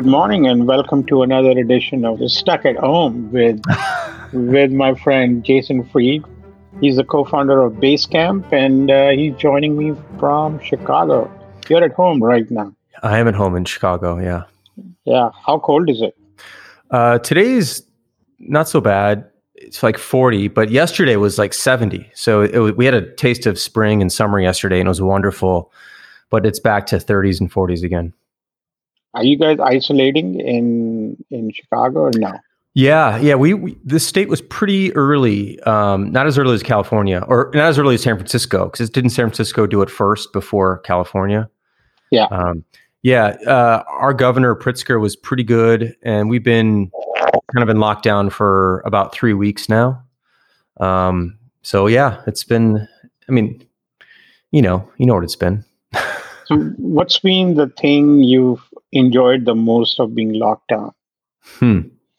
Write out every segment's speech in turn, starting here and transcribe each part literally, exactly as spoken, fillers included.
Good morning and welcome to another edition of Stuck at Home with with my friend Jason Fried. He's the co-founder of Basecamp and uh, he's joining me from Chicago. You're at home right now. I am at home in Chicago, yeah. Yeah. How cold is it? Uh, today's not so bad. It's like forty, but yesterday was like seventy. So it, we had a taste of spring and summer yesterday, and it was wonderful. But it's back to thirties and forties again. Are you guys isolating in in Chicago or no? Yeah, yeah. We, we this state was pretty early, um, not as early as California, or not as early as San Francisco, because didn't San Francisco do it first before California? Yeah. Um, yeah. Uh, our governor Pritzker was pretty good, and we've been kind of in lockdown for about three weeks now. Um, so yeah, it's been. I mean, you know, you know what it's been. So what's been the thing you've enjoyed the most of being locked down? Hmm.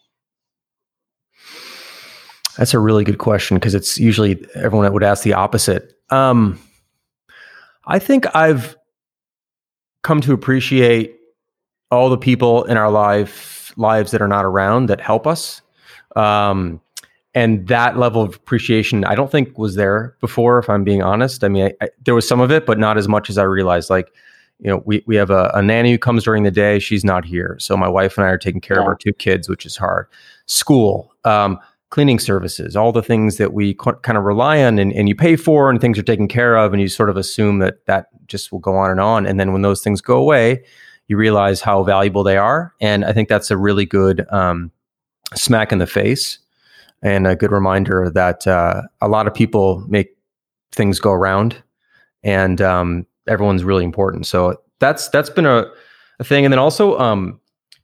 That's a really good question because it's usually everyone would ask the opposite. Um, I think I've come to appreciate all the people in our life lives that are not around that help us. Um, and that level of appreciation, I don't think was there before, if I'm being honest. I mean, I, I, there was some of it, but not as much as I realized. Like, you know, we, we have a, a nanny who comes during the day. She's not here. So my wife and I are taking care yeah. of our two kids, which is hard. School, um, cleaning services, all the things that we co- kind of rely on and, and you pay for and things are taken care of. And you sort of assume that that just will go on and on. And then when those things go away, you realize how valuable they are. And I think that's a really good um, smack in the face and a good reminder that uh, a lot of people make things go around and um, everyone's really important. So that's that's been a, a thing. And then also um,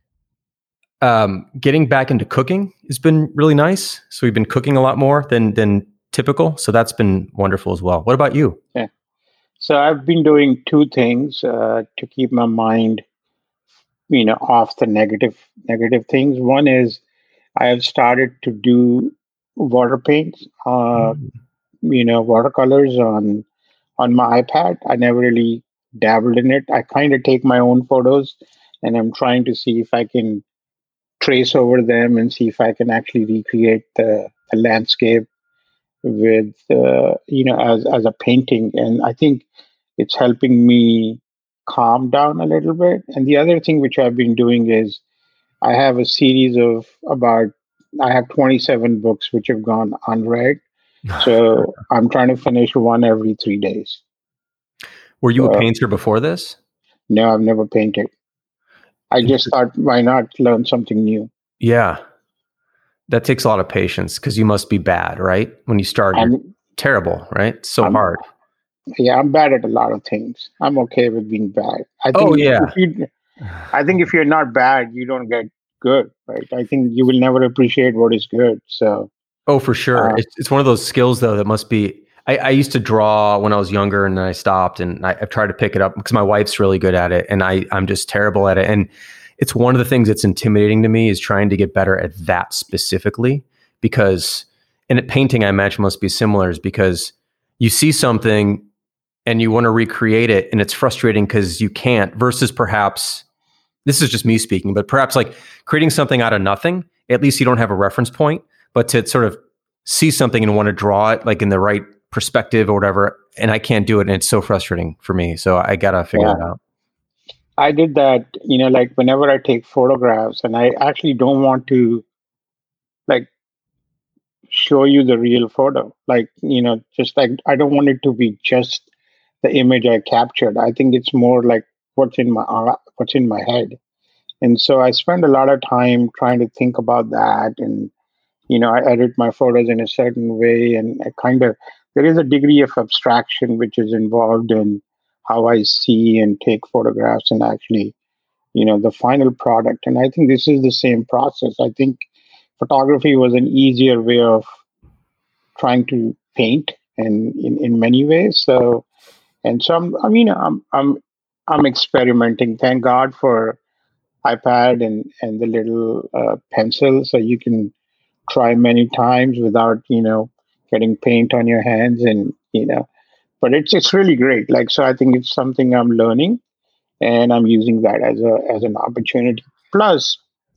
um, getting back into cooking has been really nice. So we've been cooking a lot more than than typical. So that's been wonderful as well. What about you? Yeah. So I've been doing two things uh, to keep my mind you know, off the negative negative things. One is I have started to do water paints, uh, Mm. you know, watercolors on on my iPad. I never really dabbled in it. I kind of take my own photos, and I'm trying to see if I can trace over them and see if I can actually recreate the, the landscape with, uh, you know, as as a painting. And I think it's helping me calm down a little bit. And the other thing which I've been doing is I have a series of about, I have twenty-seven books which have gone unread. So I'm trying to finish one every three days. Were you so, a painter before this? No, I've never painted. I just thought, why not learn something new? Yeah. That takes a lot of patience because you must be bad, right? When you start, you're I'm, terrible, right? It's so I'm, hard. Yeah, I'm bad at a lot of things. I'm okay with being bad. I think oh, yeah. If you, I think if you're not bad, you don't get good, right? I think you will never appreciate what is good. So, oh, for sure. Uh, it's it's one of those skills though that must be. I, I used to draw when I was younger, and then I stopped, and I, I've tried to pick it up because my wife's really good at it, and I I'm just terrible at it. And it's one of the things that's intimidating to me is trying to get better at that specifically because, and at painting, I imagine must be similar, is because you see something and you want to recreate it, and it's frustrating because you can't. Versus perhaps. This is just me speaking, but perhaps like creating something out of nothing, at least you don't have a reference point, but to sort of see something and want to draw it like in the right perspective or whatever. And I can't do it. And it's so frustrating for me. So I got to figure yeah. it out. I did that, you know, like whenever I take photographs and I actually don't want to like show you the real photo. Like, you know, just like, I don't want it to be just the image I captured. I think it's more like what's in my what's in my head. And so I spend a lot of time trying to think about that. And, you know, I edit my photos in a certain way. And I kind of, there is a degree of abstraction which is involved in how I see and take photographs and actually, you know, the final product. And I think this is the same process. I think photography was an easier way of trying to paint and in, in many ways. So, and so I'm, I mean, I'm, I'm, I'm experimenting. Thank God for iPad and, and the little uh, pencil. So you can try many times without, you know, getting paint on your hands and, you know, but it's, it's really great. Like, so I think it's something I'm learning and I'm using that as a, as an opportunity. Plus,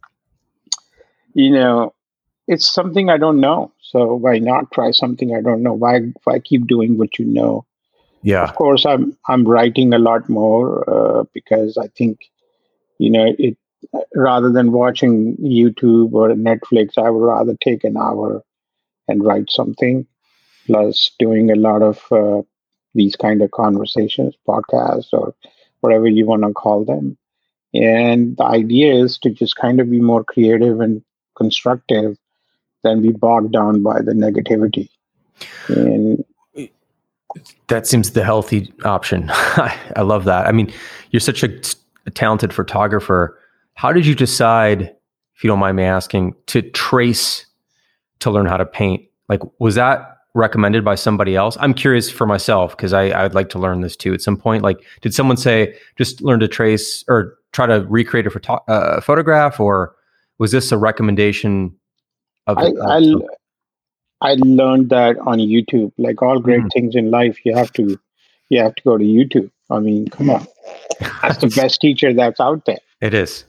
you know, it's something I don't know. So why not try something I don't know? Why why keep doing what you know? Of Yeah. course, I'm I'm writing a lot more uh, because I think you know it. Rather than watching YouTube or Netflix, I would rather take an hour and write something. Plus, doing a lot of uh, these kind of conversations, podcasts, or whatever you want to call them. And the idea is to just kind of be more creative and constructive than be bogged down by the negativity. And That seems the healthy option. I love that. I mean, you're such a, a talented photographer. How did you decide, if you don't mind me asking, to trace to learn how to paint? Like, was that recommended by somebody else? I'm curious for myself because I I'd like to learn this too at some point. Like, did someone say just learn to trace or try to recreate a photo- uh, photograph, or was this a recommendation of? I, of I some- I learned that on YouTube. Like all great Mhm. things in life, you have to you have to go to YouTube. I mean, come on, that's the best teacher that's out there. It is.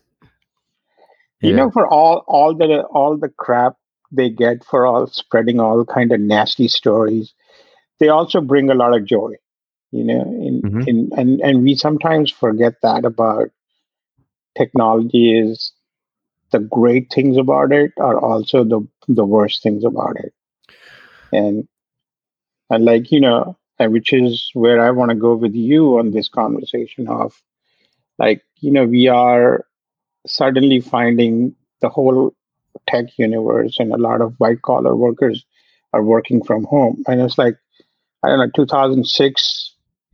You Yeah. know, for all all the all the crap they get for all spreading all kind of nasty stories, they also bring a lot of joy. You know, in Mhm. in and and we sometimes forget that about technology is the great things about it are also the the worst things about it. And and like, you know, and which is where I want to go with you on this conversation of like, you know, we are suddenly finding the whole tech universe and a lot of white collar workers are working from home. And it's like, I don't know, two thousand six,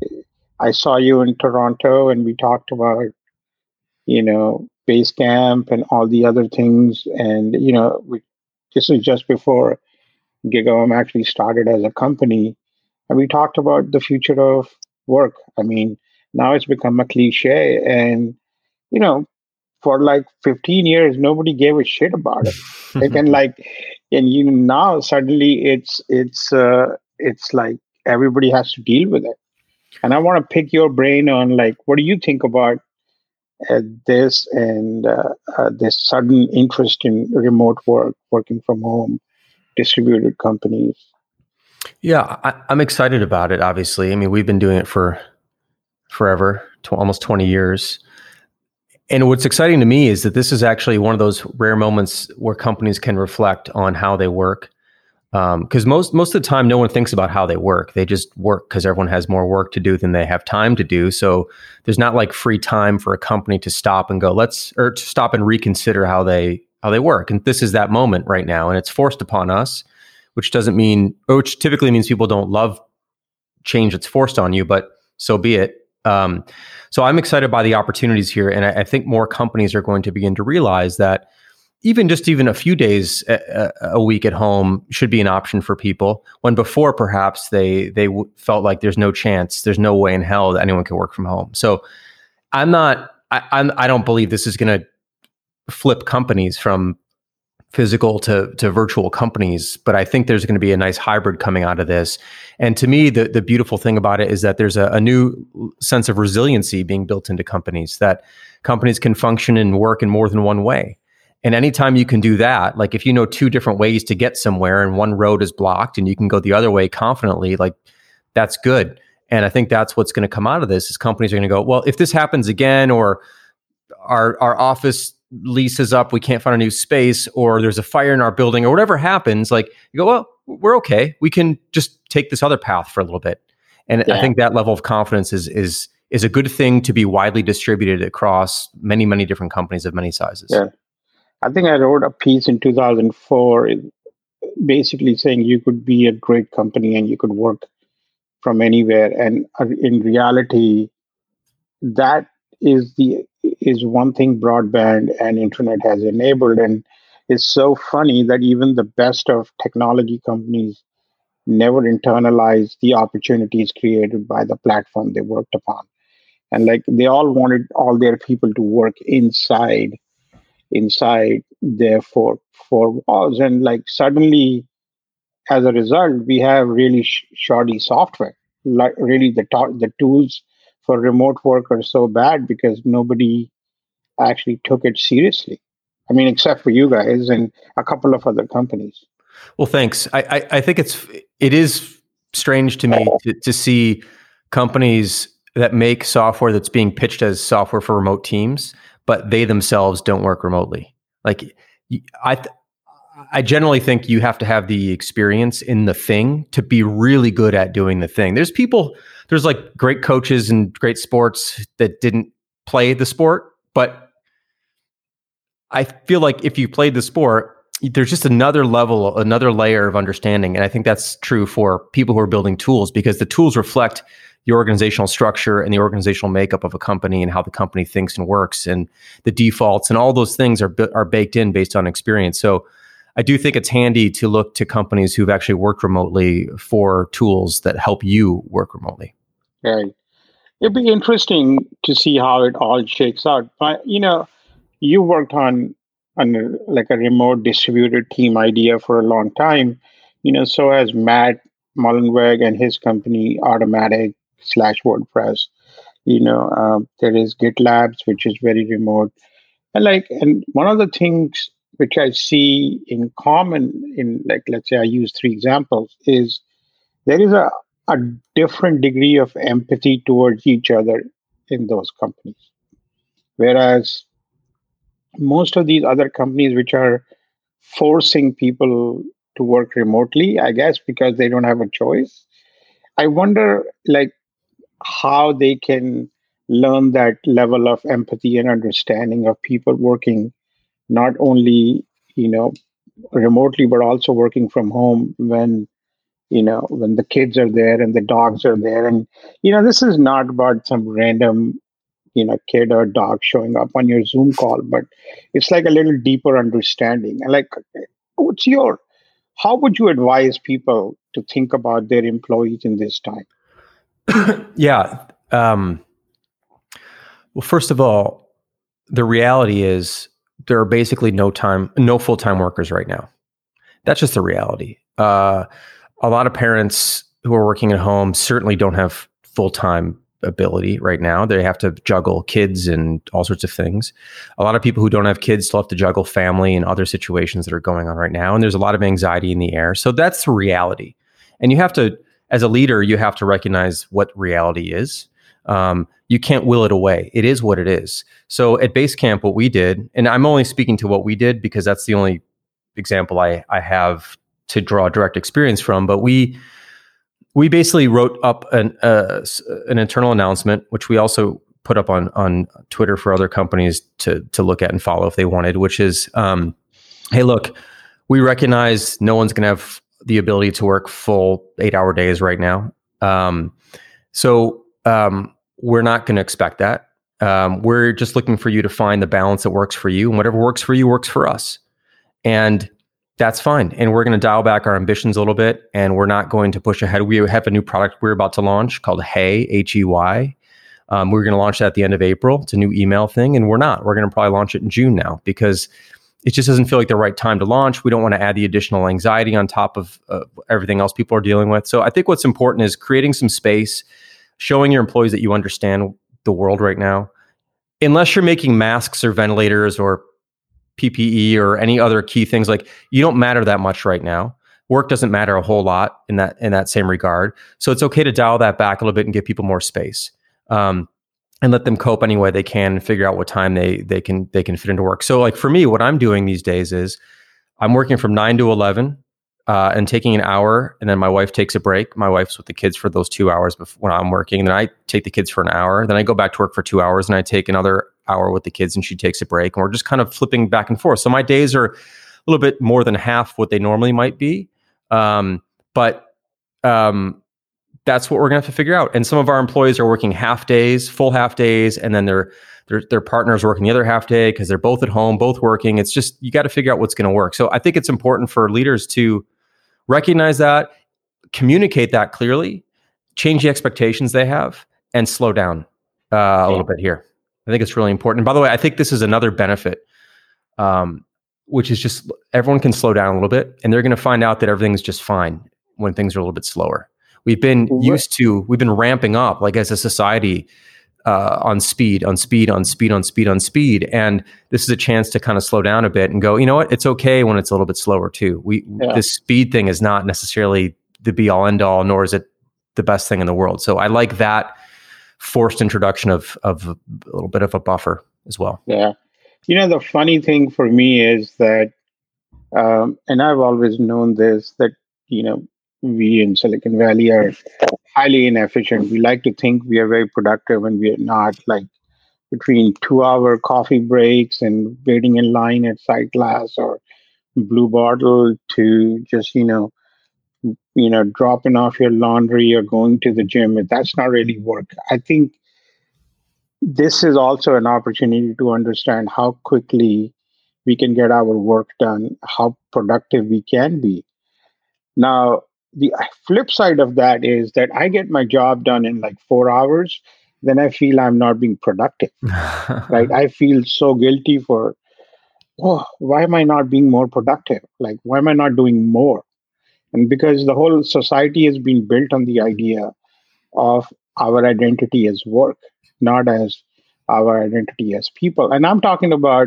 I saw you in Toronto and we talked about, you know, Basecamp and all the other things. And, you know, we, this is just before GigaOM actually started as a company. And we talked about the future of work. I mean, now it's become a cliche. And, you know, for like fifteen years, nobody gave a shit about it. Like, and like, and you know, now suddenly it's, it's, uh, it's like everybody has to deal with it. And I want to pick your brain on like, what do you think about uh, this and uh, uh, this sudden interest in remote work, working from home, distributed companies? Yeah, I, I'm excited about it. Obviously, I mean, we've been doing it for forever, tw- almost twenty years. And what's exciting to me is that this is actually one of those rare moments where companies can reflect on how they work. Because um, most most of the time, no one thinks about how they work. They just work because everyone has more work to do than they have time to do. So there's not like free time for a company to stop and go, let's or to stop and reconsider how they how they work. And this is that moment right now, and it's forced upon us, which doesn't mean, or which typically means people don't love change that's forced on you, but so be it. Um, so I'm excited by the opportunities here, and I, I think more companies are going to begin to realize that even just even a few days a, a week at home should be an option for people. When before, perhaps they they w- felt like there's no chance, there's no way in hell that anyone can work from home. So I'm not, I, I'm, I don't believe this is going to flip companies from physical to to virtual companies, but I think there's going to be a nice hybrid coming out of this. And to me, the the beautiful thing about it is that there's a, a new sense of resiliency being built into companies, that companies can function and work in more than one way. And anytime you can do that, like if you know two different ways to get somewhere and one road is blocked and you can go the other way confidently, like that's good. And I think that's what's going to come out of this is companies are going to go, well, if this happens again, or our our office lease is up, we can't find a new space, or there's a fire in our building, or whatever happens, like you go, well, we're okay. We can just take this other path for a little bit. And Yeah. I think that level of confidence is is is a good thing to be widely distributed across many, many different companies of many sizes. Yeah. I think I wrote a piece in two thousand four basically saying you could be a great company and you could work from anywhere. And uh, in reality, that is the is one thing broadband and internet has enabled. And it's so funny that even the best of technology companies never internalize the opportunities created by the platform they worked upon. And like they all wanted all their people to work inside inside their four four walls. And like suddenly, as a result, we have really sh- shoddy software. Like really, the to- the tools for remote work are so bad because nobody actually took it seriously. I mean, except for you guys and a couple of other companies. Well, thanks. I, I, I think it's it is strange to me to, to see companies that make software that's being pitched as software for remote teams, but they themselves don't work remotely. Like I, I generally think you have to have the experience in the thing to be really good at doing the thing. There's people, there's like great coaches and great sports that didn't play the sport, but I feel like if you played the sport, there's just another level, another layer of understanding. And I think that's true for people who are building tools, because the tools reflect the organizational structure and the organizational makeup of a company and how the company thinks and works, and the defaults and all those things are are baked in based on experience. So I do think it's handy to look to companies who've actually worked remotely for tools that help you work remotely. Right. It'd be interesting to see how it all shakes out. But, you know, you worked on on a, like a remote distributed team idea for a long time. You know, so has Matt Mullenweg and his company Automatic slash WordPress. You know, um, there is GitLabs, which is very remote. And like, and one of the things which I see in common in, like, let's say I use three examples, is there is a, a different degree of empathy towards each other in those companies. Whereas most of these other companies which are forcing people to work remotely, I guess because they don't have a choice, I wonder like how they can learn that level of empathy and understanding of people working not only, you know, remotely, but also working from home when, you know, when the kids are there and the dogs are there. And, you know, this is not about some random, you know, kid or dog showing up on your Zoom call, but it's like a little deeper understanding. And like, what's your, how would you advise people to think about their employees in this time? yeah. Um, well, first of all, the reality is there are basically no time, no full-time workers right now. That's just the reality. Uh, a lot of parents who are working at home certainly don't have full-time ability right now. They have to juggle kids and all sorts of things. A lot of people who don't have kids still have to juggle family and other situations that are going on right now. And there's a lot of anxiety in the air. So that's the reality. And you have to, as a leader, you have to recognize what reality is. Um, you can't will it away. It is what it is. So at Basecamp, what we did, and I'm only speaking to what we did because that's the only example I, I have to draw direct experience from, but we we basically wrote up an uh, an internal announcement, which we also put up on on Twitter for other companies to to look at and follow if they wanted, which is, um, hey, look, we recognize no one's going to have the ability to work full eight hour days right now. Um, so um, we're not going to expect that. Um, we're just looking for you to find the balance that works for you, and whatever works for you works for us. And that's fine. And we're going to dial back our ambitions a little bit, and we're not going to push ahead. We have a new product we're about to launch called Hey, H E Y. Um, we're going to launch that at the end of April. It's a new email thing, and we're not. We're going to probably launch it in June now because it just doesn't feel like the right time to launch. We don't want to add the additional anxiety on top of uh, everything else people are dealing with. So I think what's important is creating some space, showing your employees that you understand the world right now. Unless you're making masks or ventilators or P P E or any other key things, like you don't matter that much right now. Work doesn't matter a whole lot in that in that same regard. So it's okay to dial that back a little bit and give people more space, um, and let them cope any way they can and figure out what time they they can they can fit into work. So like for me, what I'm doing these days is I'm working from nine to eleven uh, and taking an hour, and then my wife takes a break. My wife's with the kids for those two hours before, when I'm working, and then I take the kids for an hour. Then I go back to work for two hours, and I take another hour with the kids, and she takes a break, and we're just kind of flipping back and forth. So my days are a little bit more than half what they normally might be. Um, but um, that's what we're going to have to figure out. And some of our employees are working half days, full half days, and then their their their partners working the other half day because they're both at home, both working. It's just, you got to figure out what's going to work. So I think it's important for leaders to recognize that, communicate that clearly, change the expectations they have, and slow down uh, a little bit here. I think it's really important. And by the way, I think this is another benefit, um, which is just everyone can slow down a little bit, and they're going to find out that everything's just fine when things are a little bit slower. We've been used to, we've been ramping up, like as a society, uh, on speed, on speed, on speed, on speed, on speed. And this is a chance to kind of slow down a bit and go, you know what? It's okay when it's a little bit slower too. We Yeah. This speed thing is not necessarily the be all end all, nor is it the best thing in the world. So I like that forced introduction of of a little bit of a buffer as well. Yeah. You know, the funny thing for me is that, um, and I've always known this, that, you know, we in Silicon Valley are highly inefficient. We like to think we are very productive and we are not. Like between two hour coffee breaks and waiting in line at Sight Glass or Blue Bottle to just, you know, you know, dropping off your laundry or going to the gym, that's not really work. I think this is also an opportunity to understand how quickly we can get our work done, how productive we can be. Now, the flip side of that is that I get my job done in like four hours, then I feel I'm not being productive, right? I feel so guilty for, oh, why am I not being more productive? Like, why am I not doing more? And because the whole society has been built on the idea of our identity as work, not as our identity as people. And I'm talking about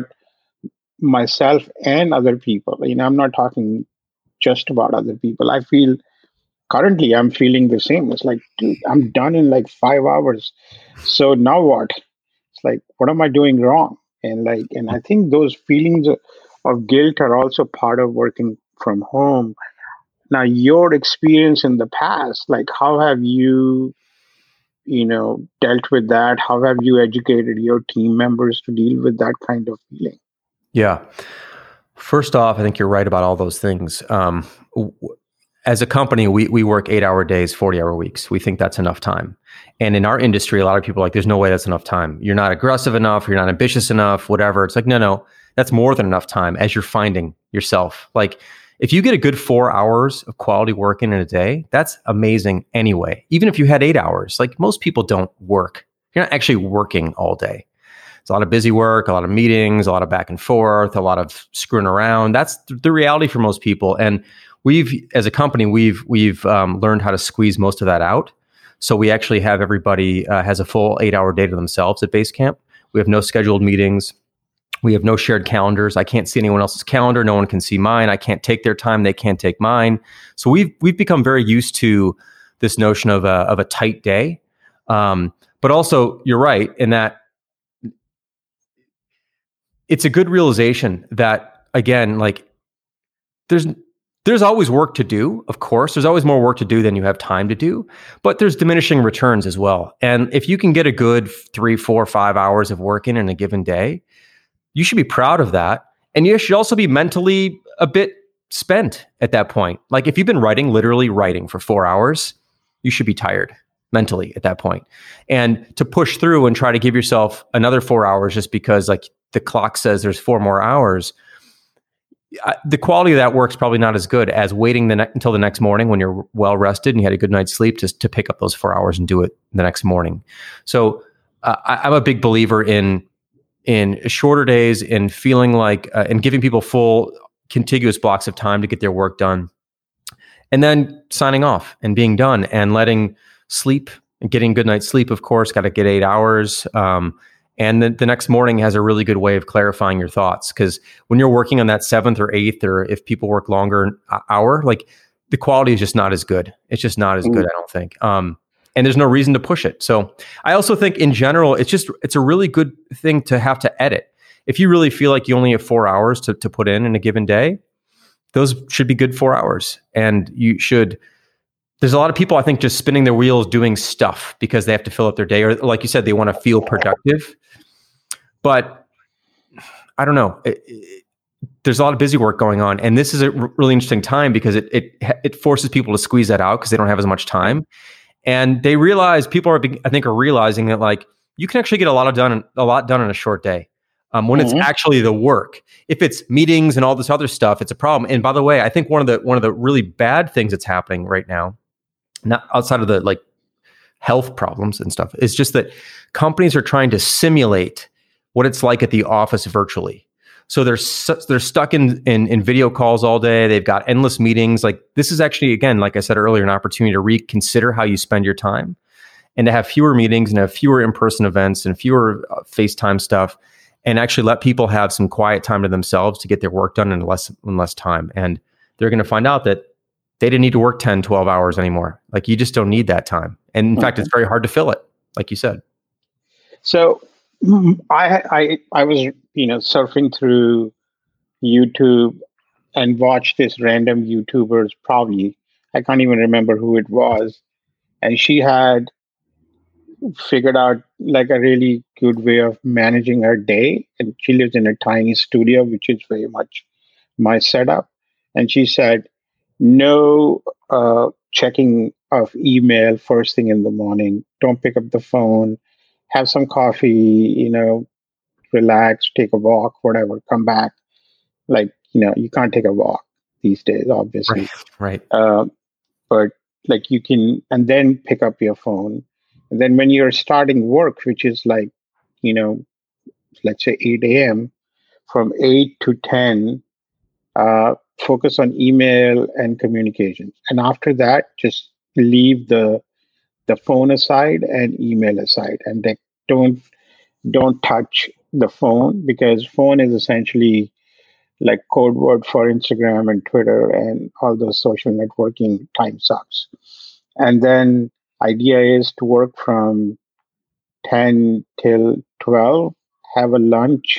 myself and other people. You know, I'm not talking just about other people. I feel currently I'm feeling the same. It's like, dude, I'm done in like five hours. So now what? It's like, what am I doing wrong? And like, and I think those feelings of, of guilt are also part of working from home. Now, your experience in the past, like how have you, you know, dealt with that? How have you educated your team members to deal with that kind of feeling? Yeah. First off, I think you're right about all those things. Um, w- as a company, we we work eight hour days, forty hour weeks. We think that's enough time. And in our industry, a lot of people are like, there's no way that's enough time. You're not aggressive enough. You're not ambitious enough, whatever. It's like, no, no, that's more than enough time as you're finding yourself. Like, if you get a good four hours of quality work in a day, that's amazing anyway. Even if you had eight hours, like most people don't work. You're not actually working all day. It's a lot of busy work, a lot of meetings, a lot of back and forth, a lot of screwing around. That's th- the reality for most people. And we've, as a company, we've we've um, learned how to squeeze most of that out. So we actually have everybody uh, has a full eight hour day to themselves at Basecamp. We have no scheduled meetings. We have no shared calendars. I can't see anyone else's calendar. No one can see mine. I can't take their time. They can't take mine. So we've we've become very used to this notion of a of a tight day. Um, but also, you're right in that it's a good realization that, again, like there's there's always work to do. Of course, there's always more work to do than you have time to do. But there's diminishing returns as well. And if you can get a good three, four, five hours of work in in a given day, you should be proud of that. And you should also be mentally a bit spent at that point. Like if you've been writing, literally writing for four hours, you should be tired mentally at that point. And to push through and try to give yourself another four hours just because like the clock says there's four more hours, I, the quality of that work's probably not as good as waiting the ne- until the next morning when you're well rested and you had a good night's sleep just to pick up those four hours and do it the next morning. So uh, I, I'm a big believer in in shorter days and feeling like, uh, and giving people full contiguous blocks of time to get their work done. And then signing off and being done and letting sleep and getting good night's sleep, of course, got to get eight hours. Um, and then the next morning has a really good way of clarifying your thoughts. Because when you're working on that seventh or eighth, or if people work longer hour, like the quality is just not as good. It's just not as mm. good, I don't think. Um, And there's no reason to push it. So I also think in general, it's just, it's a really good thing to have to edit. If you really feel like you only have four hours to, to put in in a given day, those should be good four hours. And you should, there's a lot of people, I think, just spinning their wheels doing stuff because they have to fill up their day. Or like you said, they want to feel productive. But I don't know. It, it, there's a lot of busy work going on. And this is a r- really interesting time because it, it, it forces people to squeeze that out because they don't have as much time. And they realize, people are, I think, are realizing that like you can actually get a lot of done, a lot done in a short day. Um, when mm-hmm. it's actually the work. If it's meetings and all this other stuff, it's a problem. And by the way, I think one of the one of the really bad things that's happening right now, not outside of the like health problems and stuff, is just that companies are trying to simulate what it's like at the office virtually. So they're su- they're stuck in, in in video calls all day. They've got endless meetings. Like this is actually, again, like I said earlier, an opportunity to reconsider how you spend your time and to have fewer meetings and have fewer in-person events and fewer uh, FaceTime stuff, and actually let people have some quiet time to themselves to get their work done in less in less time. And they're going to find out that they didn't need to work ten, twelve hours anymore. Like, you just don't need that time. And in mm-hmm. fact, it's very hard to fill it, like you said. So I, I, I was, you know, surfing through YouTube and watched this random YouTuber's, probably, I can't even remember who it was. And she had figured out like a really good way of managing her day. And she lives in a tiny studio, which is very much my setup. And she said, no uh, checking of email first thing in the morning. Don't pick up the phone. Have some coffee, you know, relax, take a walk, whatever, come back. Like, you know, you can't take a walk these days, obviously. Right. right. Uh, but like you can, and then pick up your phone. And then when you're starting work, which is like, you know, let's say eight a.m., from eight to ten, uh, focus on email and communications. And after that, just leave the the phone aside and email aside. And they don't don't touch the phone, because phone is essentially like code word for Instagram and Twitter and all those social networking time sucks. And then idea is to work from ten till twelve, have a lunch,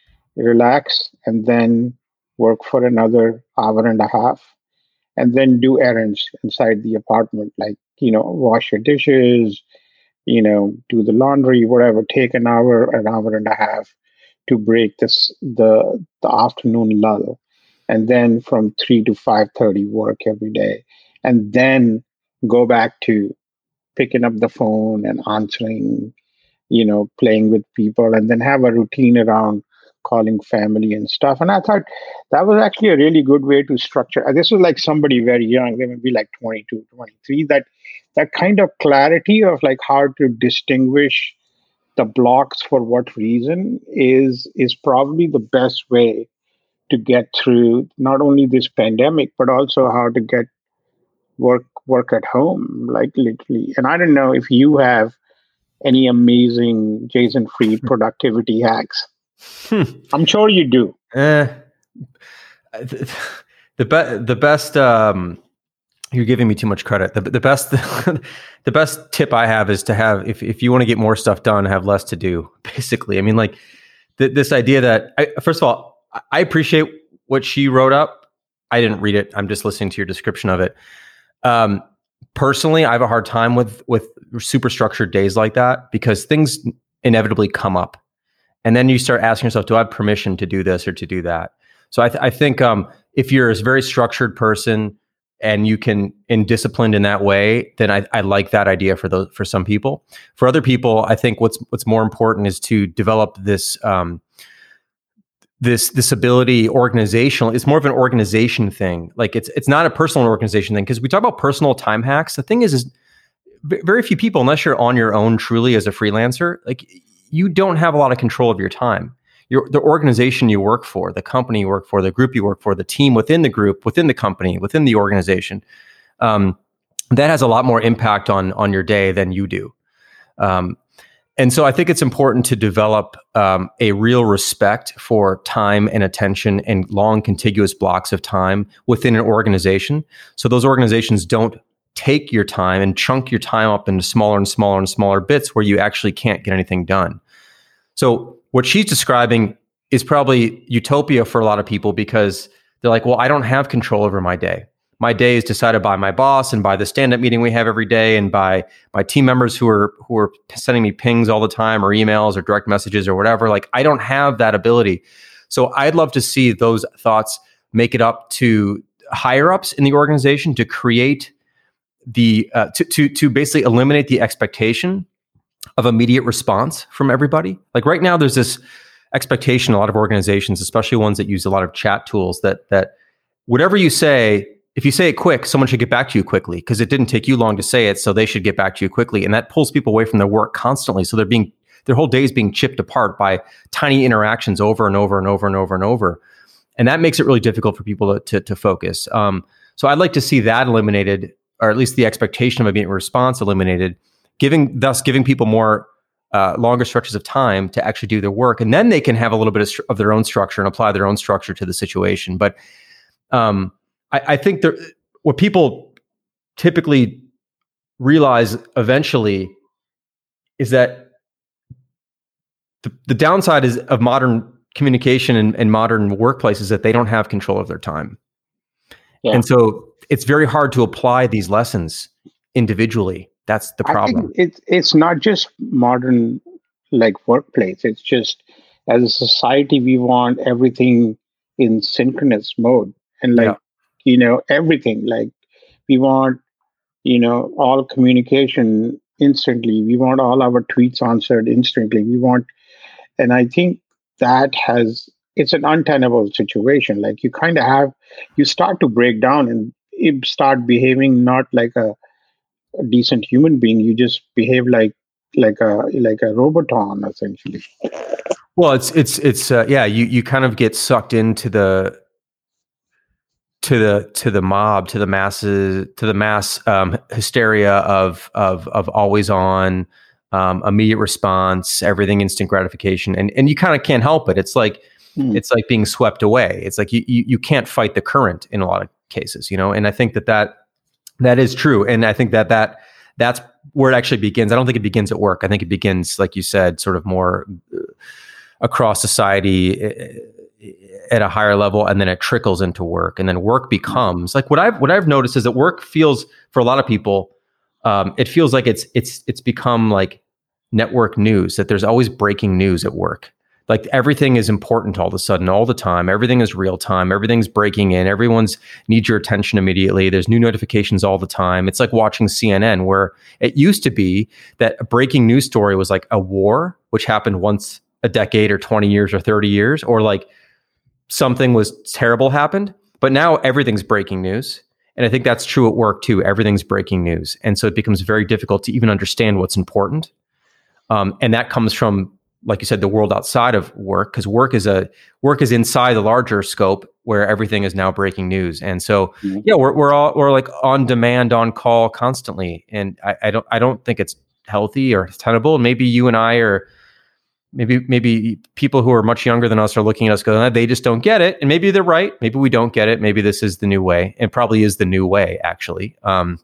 relax, and then work for another hour and a half, and then do errands inside the apartment, like, you know, wash your dishes, you know, do the laundry, whatever, take an hour, an hour and a half to break this the the afternoon lull. And then from three to five thirty work every day. And then go back to picking up the phone and answering, you know, playing with people, and then have a routine around calling family and stuff. And I thought that was actually a really good way to structure. This was like somebody very young, they would be like twenty-two, twenty-three, that that kind of clarity of like how to distinguish the blocks for what reason is is probably the best way to get through not only this pandemic, but also how to get work work at home, like literally. And I don't know if you have any amazing Jason Fried productivity hacks. Hmm. I'm sure you do. Uh, the the, be- the best. Um, you're giving me too much credit. The, the best. The best tip I have is to have, if if you want to get more stuff done, have less to do. Basically, I mean, like th- this idea that I, first of all, I appreciate what she wrote up. I didn't read it. I'm just listening to your description of it. Um, personally, I have a hard time with with super structured days like that, because things inevitably come up. And then you start asking yourself, do I have permission to do this or to do that? So I, th- I think um, if you're a very structured person and you can, and disciplined in that way, then I, I like that idea for those, for some people. For other people, I think what's what's more important is to develop this um, this this ability organizational. It's more of an organization thing. Like it's it's not a personal organization thing, because we talk about personal time hacks. The thing is, is very few people, unless you're on your own truly as a freelancer, like you don't have a lot of control of your time. Your, the organization you work for, the company you work for, the group you work for, the team within the group, within the company, within the organization, um, that has a lot more impact on on your day than you do. Um, and so I think it's important to develop um, a real respect for time and attention and long contiguous blocks of time within an organization. So those organizations don't take your time and chunk your time up into smaller and smaller and smaller bits where you actually can't get anything done. So what she's describing is probably utopia for a lot of people, because they're like, well, I don't have control over my day. My day is decided by my boss and by the stand-up meeting we have every day and by my team members who are who are sending me pings all the time or emails or direct messages or whatever. Like, I don't have that ability. So I'd love to see those thoughts make it up to higher ups in the organization to create the uh, to to to basically eliminate the expectation of immediate response from everybody. Like right now, there's this expectation in a lot of organizations, especially ones that use a lot of chat tools, that that whatever you say, if you say it quick, someone should get back to you quickly, because it didn't take you long to say it, so they should get back to you quickly. And that pulls people away from their work constantly. So they're being their whole day is being chipped apart by tiny interactions over and over and over and over and over. And that makes it really difficult for people to to, to focus. Um, so I'd like to see that eliminated, or at least the expectation of immediate response eliminated, giving thus giving people more uh, longer stretches of time to actually do their work, and then they can have a little bit of, of their own structure and apply their own structure to the situation. But um, I, I think there, what people typically realize eventually is that the, the downside is of modern communication and, and modern workplaces that they don't have control of their time. Yeah. And so it's very hard to apply these lessons individually. That's the problem. I think it's, it's not just modern like workplace. It's just as a society, we want everything in synchronous mode and like, yeah. you know, everything like we want, you know, all communication instantly. We want all our tweets answered instantly. We want, and I think that has, it's an untenable situation. Like you kind of have, you start to break down and you start behaving not like a, a decent human being. You just behave like, like a, like a roboton essentially. Well, it's, it's, it's, uh, yeah, you, you kind of get sucked into the, to the, to the mob, to the masses, to the mass um, hysteria of, of, of always on, um, immediate response, everything instant gratification. And, and you kind of can't help it. It's like, mm. it's like being swept away. It's like, you, you, you can't fight the current in a lot of cases, you know? And I think that that, that is true. And I think that that, that's where it actually begins. I don't think it begins at work. I think it begins, like you said, sort of more across society at a higher level, and then it trickles into work. And then work becomes like what I've, what I've noticed is that work feels for a lot of people, um, it feels like it's, it's, it's become like network news, that there's always breaking news at work. Like everything is important all of a sudden, all the time. Everything is real time. Everything's breaking in. Everyone's needs your attention immediately. There's new notifications all the time. It's like watching C N N, where it used to be that a breaking news story was like a war, which happened once a decade or twenty years or thirty years, or like something was terrible happened. But now everything's breaking news. And I think that's true at work too. Everything's breaking news. And so it becomes very difficult to even understand what's important. Um, and that comes from, like you said, the world outside of work, because work is a work is inside the larger scope where everything is now breaking news. And so, mm-hmm. yeah, we're we're all we're like on demand, on call constantly. And I, I don't I don't think it's healthy or tenable. And maybe you and I are maybe maybe people who are much younger than us are looking at us going, they just don't get it. And maybe they're right. Maybe we don't get it. Maybe this is the new way. It probably is the new way, actually. Um,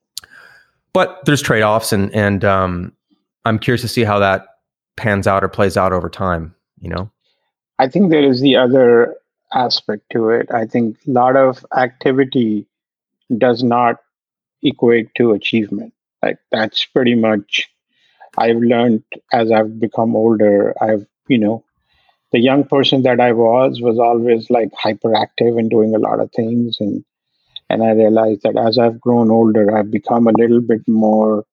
but there's trade-offs, and and um, I'm curious to see how that pans out or plays out over time, you know? I think there is the other aspect to it. I think a lot of activity does not equate to achievement. Like that's pretty much, I've learned as I've become older, I've, you know, the young person that I was, was always like hyperactive and doing a lot of things. And, and I realized that as I've grown older, I've become a little bit more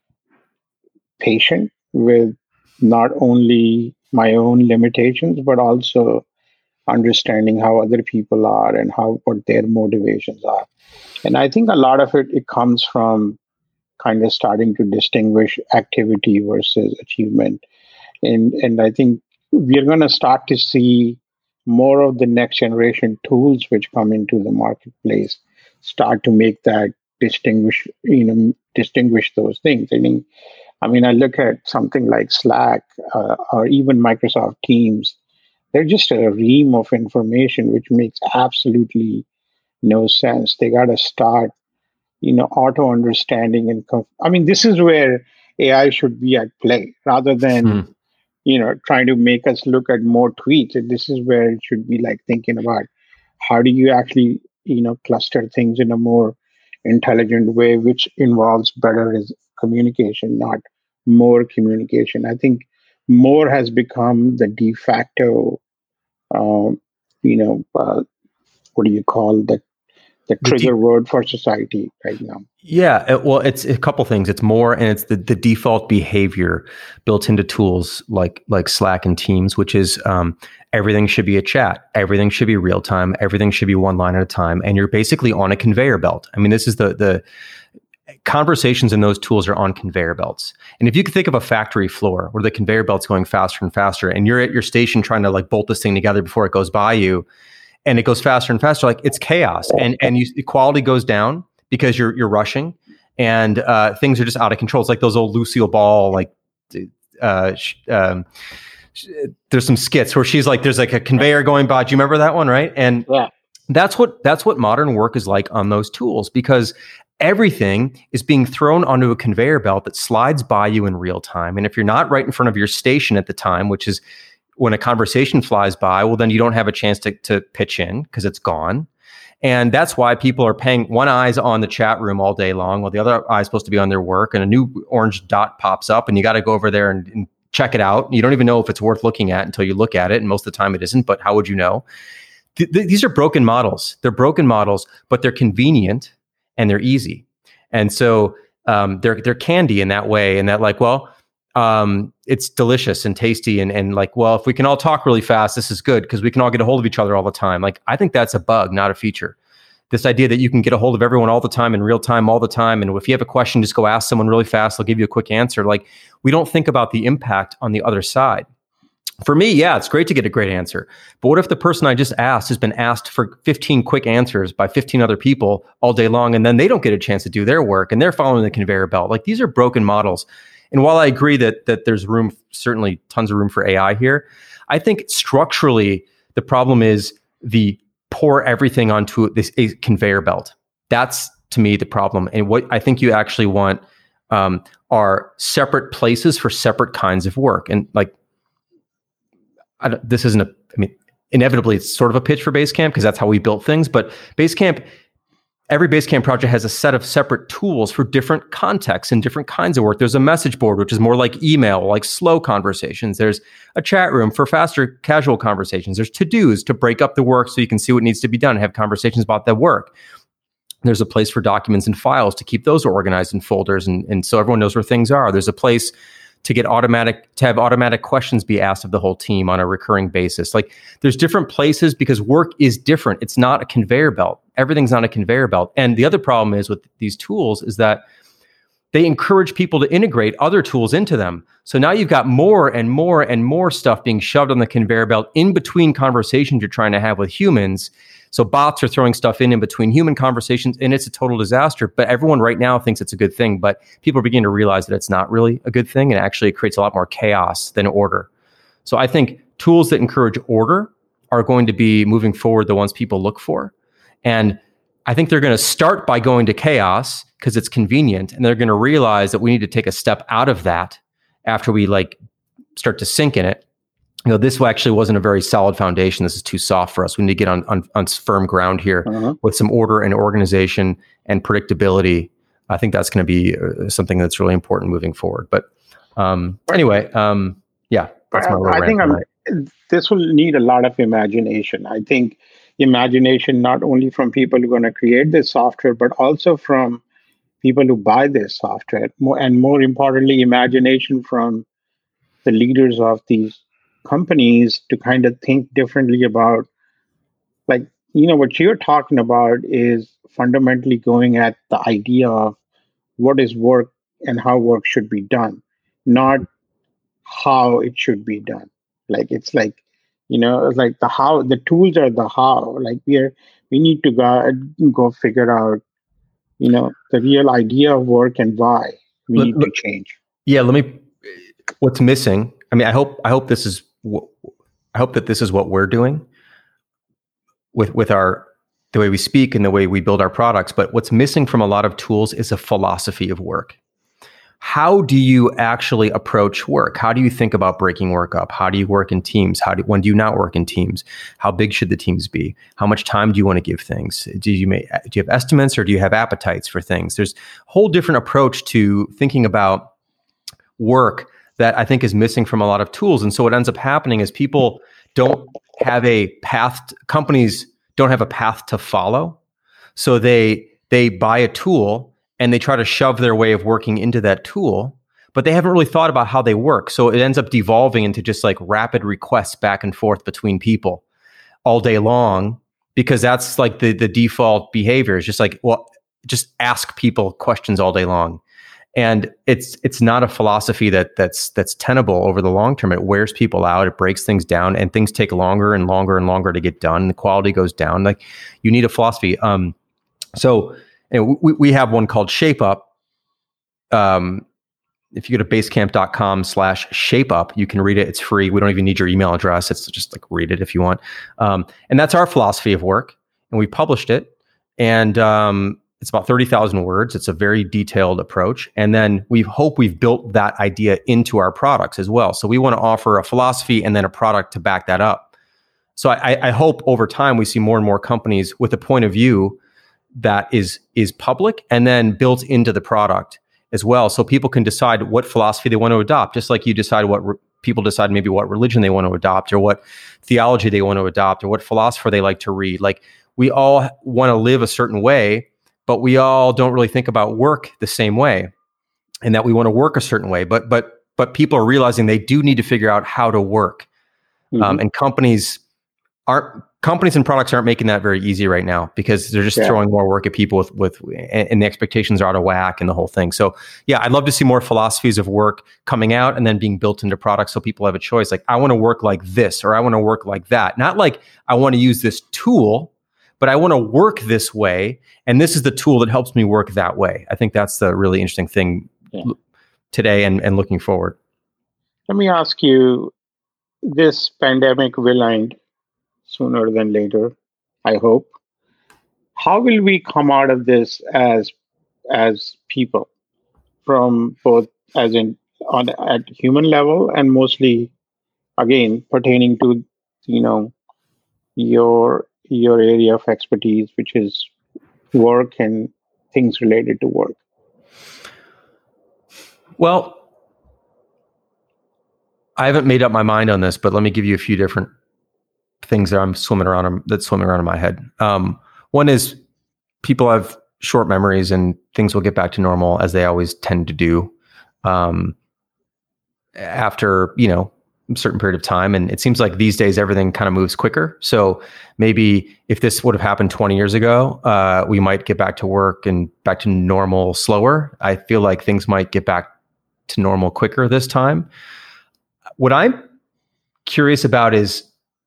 patient with not only my own limitations, but also understanding how other people are and how what their motivations are. And I think a lot of it, it comes from kind of starting to distinguish activity versus achievement. And, and I think we're going to start to see more of the next generation tools which come into the marketplace start to make that distinguish, you know, distinguish those things. I mean, I mean, I look at something like Slack uh, or even Microsoft Teams. They're just a ream of information which makes absolutely no sense. They got to start, you know, auto understanding and. Conf- I mean, this is where A I should be at play rather than, hmm. you know, trying to make us look at more tweets. And this is where it should be like thinking about how do you actually, you know, cluster things in a more intelligent way, which involves better is communication, not more communication. I think more has become the de facto, um, you know, uh, what do you call the the trigger the de- word for society right now? Yeah, it, well, it's a couple things. It's more, and it's the, the default behavior built into tools like like Slack and Teams, which is um, everything should be a chat, everything should be real time, everything should be one line at a time, and you're basically on a conveyor belt. I mean, this is the the conversations in those tools are on conveyor belts. And if you could think of a factory floor where the conveyor belt's going faster and faster, and you're at your station trying to like bolt this thing together before it goes by you, and it goes faster and faster, like it's chaos, and and you, the quality goes down because you're you're rushing, and uh, things are just out of control. It's like those old Lucille Ball, like uh, sh- um, sh- there's some skits where she's like, there's like a conveyor going by. Do you remember that one, right? And Yeah. that's what that's what modern work is like on those tools, because everything is being thrown onto a conveyor belt that slides by you in real time. And if you're not right in front of your station at the time, which is when a conversation flies by, well, then you don't have a chance to, to pitch in because it's gone. And that's why people are paying one eye's on the chat room all day long, while the other eye is supposed to be on their work, and a new orange dot pops up and you got to go over there and, and check it out. You don't even know if it's worth looking at until you look at it. And most of the time it isn't, but how would you know? Th- th- these are broken models. They're broken models, but they're convenient and they're easy. And so um, they're, they're candy in that way. And that like, well, um, it's delicious and tasty. And, and like, well, if we can all talk really fast, this is good because we can all get a hold of each other all the time. Like, I think that's a bug, not a feature. This idea that you can get a hold of everyone all the time in real time, all the time. And if you have a question, just go ask someone really fast. They'll give you a quick answer. Like, we don't think about the impact on the other side. For me, yeah, it's great to get a great answer. But what if the person I just asked has been asked for fifteen quick answers by fifteen other people all day long, and then they don't get a chance to do their work and they're following the conveyor belt? Like, these are broken models. And while I agree that that there's room, certainly tons of room for A I here, I think structurally the problem is the pour everything onto this a conveyor belt. That's, to me, the problem. And what I think you actually want um, are separate places for separate kinds of work. And like, I don't, this isn't a, I mean, inevitably it's sort of a pitch for Basecamp because that's how we built things. But Basecamp, every Basecamp project has a set of separate tools for different contexts and different kinds of work. There's a message board, which is more like email, like slow conversations. There's a chat room for faster, casual conversations. There's to-dos to break up the work so you can see what needs to be done and have conversations about that work. There's a place for documents and files to keep those organized in folders, and, and so everyone knows where things are. There's a place to get automatic, to have automatic questions be asked of the whole team on a recurring basis. Like, there's different places because work is different. It's not a conveyor belt. Everything's not a conveyor belt. And the other problem is with these tools is that they encourage people to integrate other tools into them. So now you've got more and more and more stuff being shoved on the conveyor belt in between conversations you're trying to have with humans. So bots are throwing stuff in in between human conversations, and it's a total disaster. But everyone right now thinks it's a good thing. But people are beginning to realize that it's not really a good thing, and actually it creates a lot more chaos than order. So I think tools that encourage order are going to be, moving forward, the ones people look for. And I think they're going to start by going to chaos because it's convenient, and they're going to realize that we need to take a step out of that after we like start to sink in it. You know, this actually wasn't a very solid foundation. This is too soft for us. We need to get on on, on firm ground here uh-huh. with some order and organization and predictability. I think that's going to be uh, something that's really important moving forward. But um, anyway, um, yeah, that's my I think I'm, this will need a lot of imagination. I think imagination not only from people who are going to create this software, but also from people who buy this software, more, and more importantly, imagination from the leaders of these companies to kind of think differently about, like, you know, what you're talking about is fundamentally going at the idea of what is work and how work should be done, not how it should be done. Like, it's like, you know, it's like the how, the tools are the how. Like, we are, we need to go, go figure out, you know, the real idea of work and why we let, need let, to change. Yeah, let me, what's missing? I mean, I hope, I hope this is, I hope that this is what we're doing with, with our, the way we speak and the way we build our products. But what's missing from a lot of tools is a philosophy of work. How do you actually approach work? How do you think about breaking work up? How do you work in teams? How do, when do you not work in teams? How big should the teams be? How much time do you want to give things? Do you make, do you have estimates, or do you have appetites for things? There's a whole different approach to thinking about work that I think is missing from a lot of tools. And so what ends up happening is people don't have a path, to, companies don't have a path to follow. So they they buy a tool and they try to shove their way of working into that tool, but they haven't really thought about how they work. So it ends up devolving into just like rapid requests back and forth between people all day long, because that's like the the default behavior. It's just like, well, just ask people questions all day long. And it's it's not a philosophy that that's that's tenable over the long term. It wears people out. It breaks things down, and things take longer and longer and longer to get done. The quality goes down. Like, you need a philosophy. Um, so you know, we we have one called Shape Up, um, if you go to basecamp.com slash shapeup, you can read it. It's free. We don't even need your email address. It's just like read it if you want. Um, and that's our philosophy of work. And we published it. And um, it's about thirty thousand words. It's a very detailed approach. And then we hope we've built that idea into our products as well. So we want to offer a philosophy and then a product to back that up. So I, I hope over time we see more and more companies with a point of view that is is public and then built into the product as well. So people can decide what philosophy they want to adopt, just like you decide what re- people decide maybe what religion they want to adopt or what theology they want to adopt or what philosopher they like to read. Like we all want to live a certain way, but we all don't really think about work the same way and that we want to work a certain way. But but but people are realizing they do need to figure out how to work. Mm-hmm. Um, and companies aren't companies and products aren't making that very easy right now because they're just yeah. throwing more work at people with with and the expectations are out of whack and the whole thing. So yeah, I'd love to see more philosophies of work coming out and then being built into products so people have a choice. Like I want to work like this or I want to work like that. Not like I want to use this tool, but I want to work this way. And this is the tool that helps me work that way. I think that's the really interesting thing yeah. today and, and looking forward. Let me ask you, this pandemic will end sooner than later, I hope. How will we come out of this as as people, from both as in on at human level and mostly, again, pertaining to you know your your area of expertise, which is work and things related to work? Well, I haven't made up my mind on this, but let me give you a few different things that I'm swimming around that's swimming around in my head. Um, one is people have short memories and things will get back to normal as they always tend to do um, after, you know, a certain period of time. And it seems like these days everything kind of moves quicker. So maybe if this would have happened twenty years ago, uh, we might get back to work and back to normal slower. I feel like things might get back to normal quicker this time. What I'm curious about is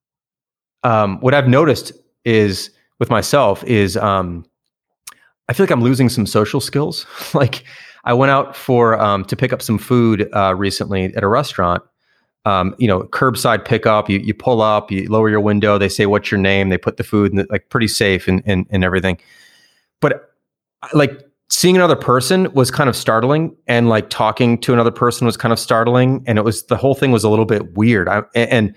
Um, what I've noticed is with myself is um, I feel like I'm losing some social skills. Like I went out for um, to pick up some food uh, recently at a restaurant. Um, you know, curbside pickup. You you pull up, you lower your window. They say, "What's your name?" They put the food in the, like pretty safe and, and and everything. But like seeing another person was kind of startling, and like talking to another person was kind of startling, and it was the whole thing was a little bit weird. I, and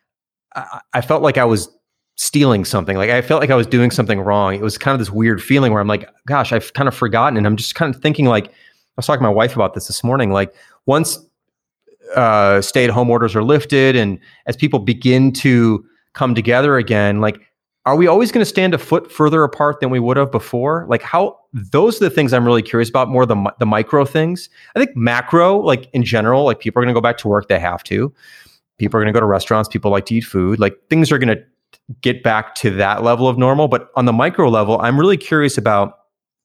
I felt like I was stealing something. Like I felt like I was doing something wrong. It was kind of this weird feeling where I'm like, gosh, I've kind of forgotten. And I'm just kind of thinking like, I was talking to my wife about this this morning. Like once uh, stay-at-home orders are lifted and as people begin to come together again, like, are we always going to stand a foot further apart than we would have before? Like how, those are the things I'm really curious about, more the, the micro things. I think macro, like in general, like people are going to go back to work. They have to. People are going to go to restaurants. People like to eat food. Like things are going to get back to that level of normal. But on the micro level, I'm really curious about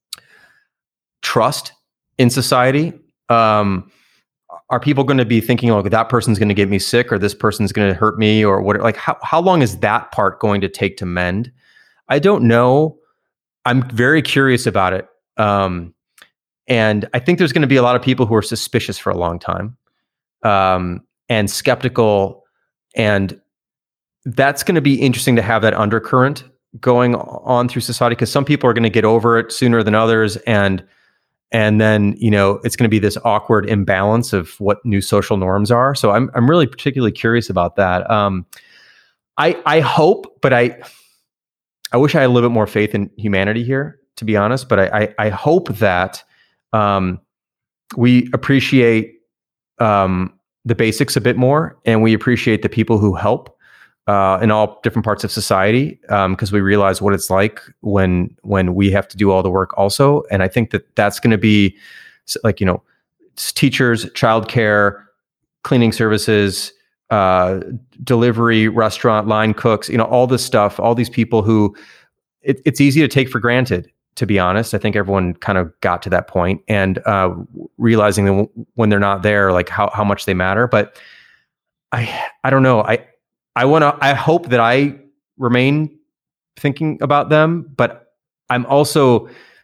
trust in society. Um, are people going to be thinking, like, that person's going to get me sick or this person's going to hurt me or what? Like, how, how long is that part going to take to mend? I don't know. I'm very curious about it. Um, and I think there's going to be a lot of people who are suspicious for a long time. Um, and skeptical. And that's going to be interesting to have that undercurrent going on through society because some people are going to get over it sooner than others. And, and then, you know, it's going to be this awkward imbalance of what new social norms are. So I'm, I'm really particularly curious about that. Um, I, I hope, but I, I wish I had a little bit more faith in humanity here, to be honest, but I, I, I hope that, um, we appreciate, um, the basics a bit more, and we appreciate the people who help uh, in all different parts of society because um, we realize what it's like when when we have to do all the work also. And I think that that's going to be like, you know, teachers, childcare, cleaning services, uh, delivery, restaurant, line cooks, you know, all this stuff, all these people who it, it's easy to take for granted. To be honest, I think everyone kind of got to that point and uh, realizing that w- when they're not there, like how, how much they matter. But I I don't know. I I want to. I hope that I remain thinking about them, but I'm also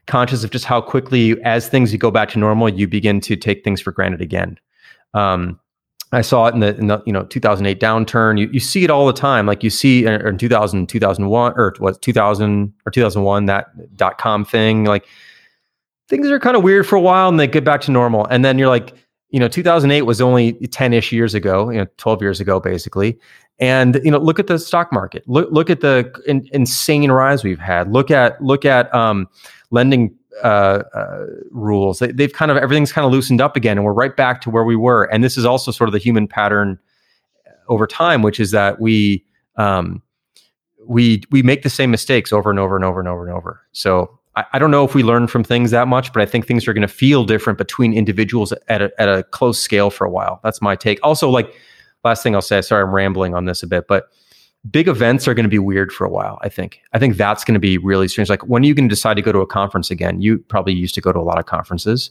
conscious of just how quickly, as things go back to normal, you begin to take things for granted again. Um, I saw it in the, in the, you know, two thousand eight downturn. You, you see it all the time. Like you see in two thousand, two thousand one, or what, two thousand or two thousand one, that dot com thing, like things are kind of weird for a while and they get back to normal. And then you're like, you know, two thousand eight was only ten-ish years ago, you know, twelve years ago, basically. And, you know, look at the stock market, look, look at the in, insane rise we've had. Look at, look at um, lending uh, uh, rules. They, they've kind of, everything's kind of loosened up again, and we're right back to where we were. And this is also sort of the human pattern over time, which is that we, um, we, we make the same mistakes over and over and over and over and over. So I, I don't know if we learn from things that much, but I think things are going to feel different between individuals at a, at a close scale for a while. That's my take. Also, like, last thing I'll say, sorry, I'm rambling on this a bit, but big events are going to be weird for a while. I think, I think that's going to be really strange. Like, when are you going to decide to go to a conference again? You probably used to go to a lot of conferences.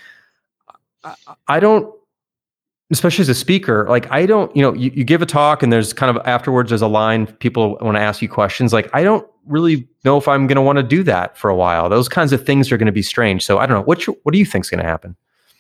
I, I don't, especially as a speaker, like I don't, you know, you, you give a talk and there's kind of afterwards, there's a line, people want to ask you questions. Like, I don't really know if I'm going to want to do that for a while. Those kinds of things are going to be strange. So I don't know. What, you, what do you think is going to happen?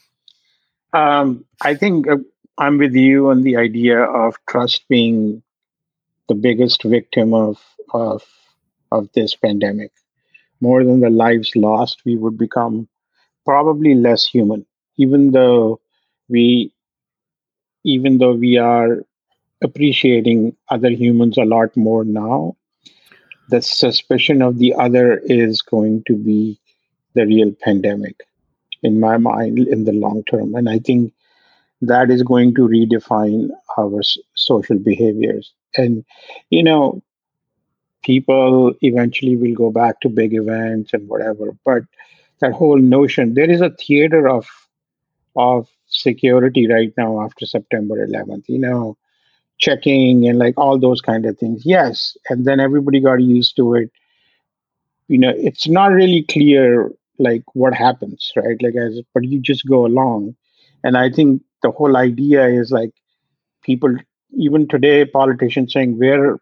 Um, I think uh, I'm with you on the idea of trust being the biggest victim of of of this pandemic. More than the lives lost, we would become probably less human. Even though we even though we are appreciating other humans a lot more now, the suspicion of the other is going to be the real pandemic in my mind in the long term. And I think that is going to redefine our s- social behaviors. And, you know, people eventually will go back to big events and whatever. But that whole notion, there is a theater of of security right now after September eleventh, you know, checking and like all those kind of things. Yes. And then everybody got used to it. You know, it's not really clear like what happens, right? Like as but you just go along. And I think the whole idea is like people even today politicians saying wear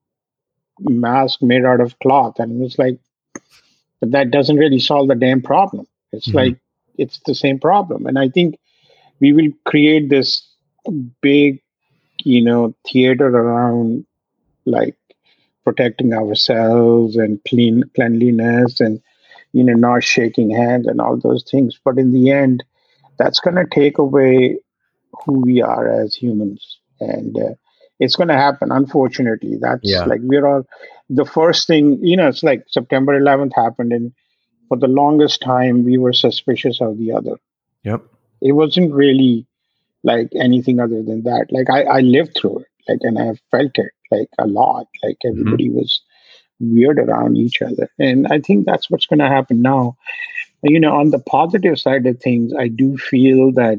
mask made out of cloth, and it's like but that doesn't really solve the damn problem. It's Mm-hmm. like it's the same problem. And I think we will create this big, you know, theater around like protecting ourselves and clean cleanliness and you know not shaking hands and all those things. But in the end, that's going to take away who we are as humans, and uh, it's going to happen. Unfortunately, that's Yeah. like we're all the first thing. You know, it's like September eleventh happened, and for the longest time we were suspicious of the other. Yep. It wasn't really like anything other than that. Like I, I lived through it, like, and I felt it like a lot. Like Mm-hmm. everybody was weird around each other, and I think that's what's going to happen now. You know, on the positive side of things, I do feel that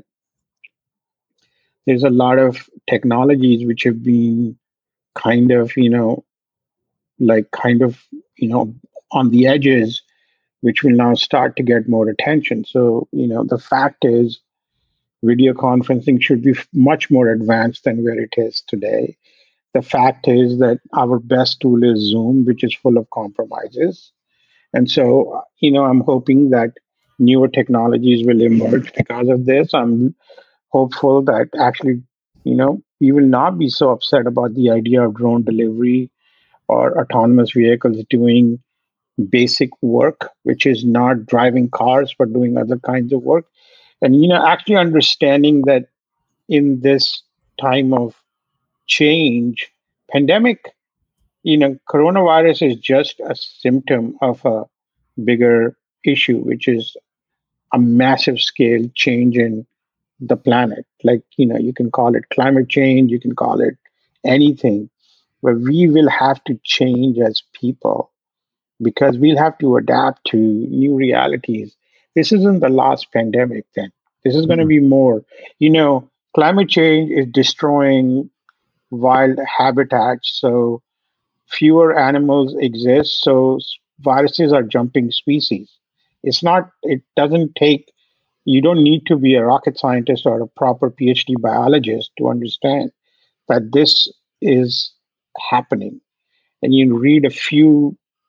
there's a lot of technologies which have been kind of, you know, like kind of, you know, on the edges, which will now start to get more attention. So, you know, the fact is, video conferencing should be f- much more advanced than where it is today. The fact is that our best tool is Zoom, which is full of compromises. And so, you know, I'm hoping that newer technologies will emerge because of this. I'm hopeful that actually, you know, we will not be so upset about the idea of drone delivery or autonomous vehicles doing basic work, which is not driving cars, but doing other kinds of work. And, you know, actually understanding that in this time of change, pandemic, you know, coronavirus is just a symptom of a bigger issue, which is a massive scale change in the planet. Like, you know, you can call it climate change, you can call it anything, but we will have to change as people because we'll have to adapt to new realities. This isn't the last pandemic, then. This is going to Mm-hmm. be more. You know, climate change is destroying wild habitats. So fewer animals exist, so s- viruses are jumping species. It's not, it doesn't take, you don't need to be a rocket scientist or a proper PhD biologist to understand that this is happening. And you read a few,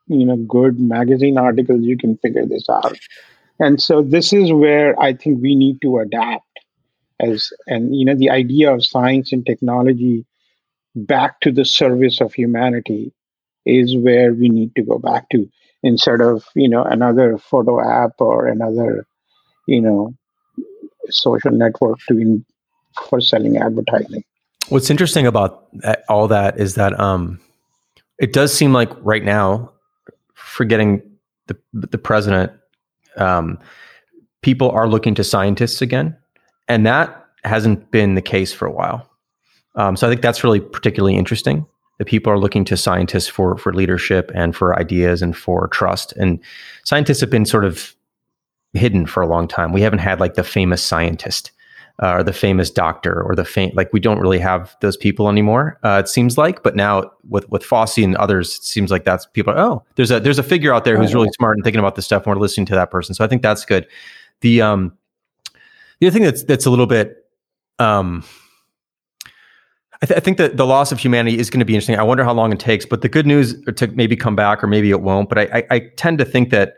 you know, good magazine articles, you can figure this out. And so this is where I think we need to adapt as, and, you know, the idea of science and technology back to the service of humanity is where we need to go back to, instead of, you know, another photo app or another, you know, social network doing for selling advertising. What's interesting about that, all that is that um, it does seem like right now, forgetting the the president, um, people are looking to scientists again, and that hasn't been the case for a while. Um, so I think that's really particularly interesting, that people are looking to scientists for for leadership and for ideas and for trust. And scientists have been sort of hidden for a long time. We haven't had like the famous scientist uh, or the famous doctor or the fam- like we don't really have those people anymore. Uh, it seems like, but now with with Fauci and others, it seems like that's people. Oh, there's a there's a figure out there who's really smart and thinking about this stuff, and we're listening to that person. So I think that's good. The um the other thing that's that's a little bit um. I, th- I think that the loss of humanity is going to be interesting. I wonder how long it takes, but the good news to maybe come back, or maybe it won't. But I, I, I tend to think that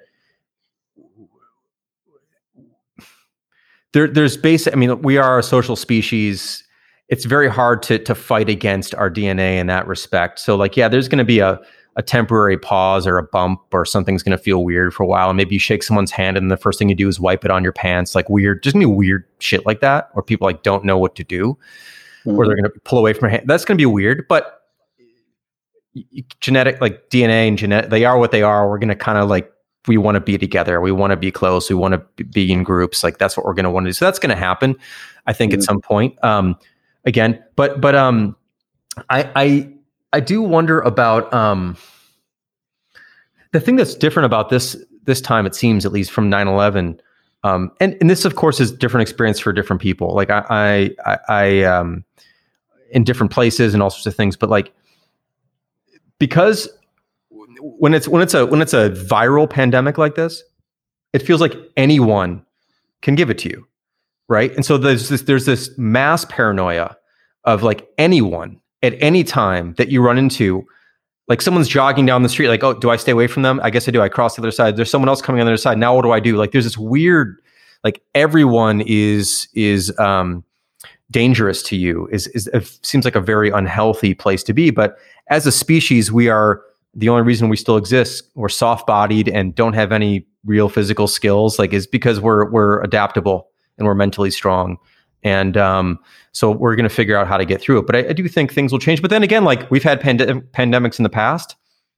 there, there's basic. I mean, we are a social species. It's very hard to to fight against our D N A in that respect. So, like, yeah, there's going to be a a temporary pause or a bump, or something's going to feel weird for a while, and maybe you shake someone's hand, and the first thing you do is wipe it on your pants, like weird, just gonna be weird shit like that, or people like don't know what to do. Mm-hmm. Or they're going to pull away from your hand. That's going to be weird, but genetic, like D N A and genetic, they are what they are. We're going to kind of like, we want to be together. We want to be close. We want to be in groups. Like that's what we're going to want to do. So that's going to happen, I think, mm-hmm. at some point. Um, again, but, but um, I, I, I do wonder about um, the thing that's different about this, this time, it seems, at least from nine eleven. Um, and, and this, of course, is different experience for different people. Like I, I, I, um, in different places and all sorts of things, but like, because when it's, when it's a, when it's a viral pandemic like this, it feels like anyone can give it to you. Right. And so there's this, there's this mass paranoia of like anyone at any time that you run into, like someone's jogging down the street, like, oh, do I stay away from them? I guess I do. I cross the other side. There's someone else coming on the other side. Now what do I do? Like there's this weird, like everyone is, is, um, dangerous to you, is, is it seems like a very unhealthy place to be. But as a species, we are the only reason we still exist. We're soft-bodied and don't have any real physical skills, like is because we're we're adaptable and we're mentally strong. And um, so we're going to figure out how to get through it. But I, I do think things will change. But then again, like we've had pand- pandemics in the past.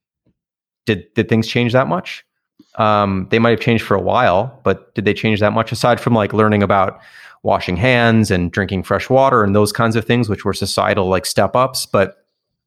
Did did things change that much? Um, they might have changed for a while, but did they change that much aside from like learning about washing hands and drinking fresh water and those kinds of things, which were societal like step ups? But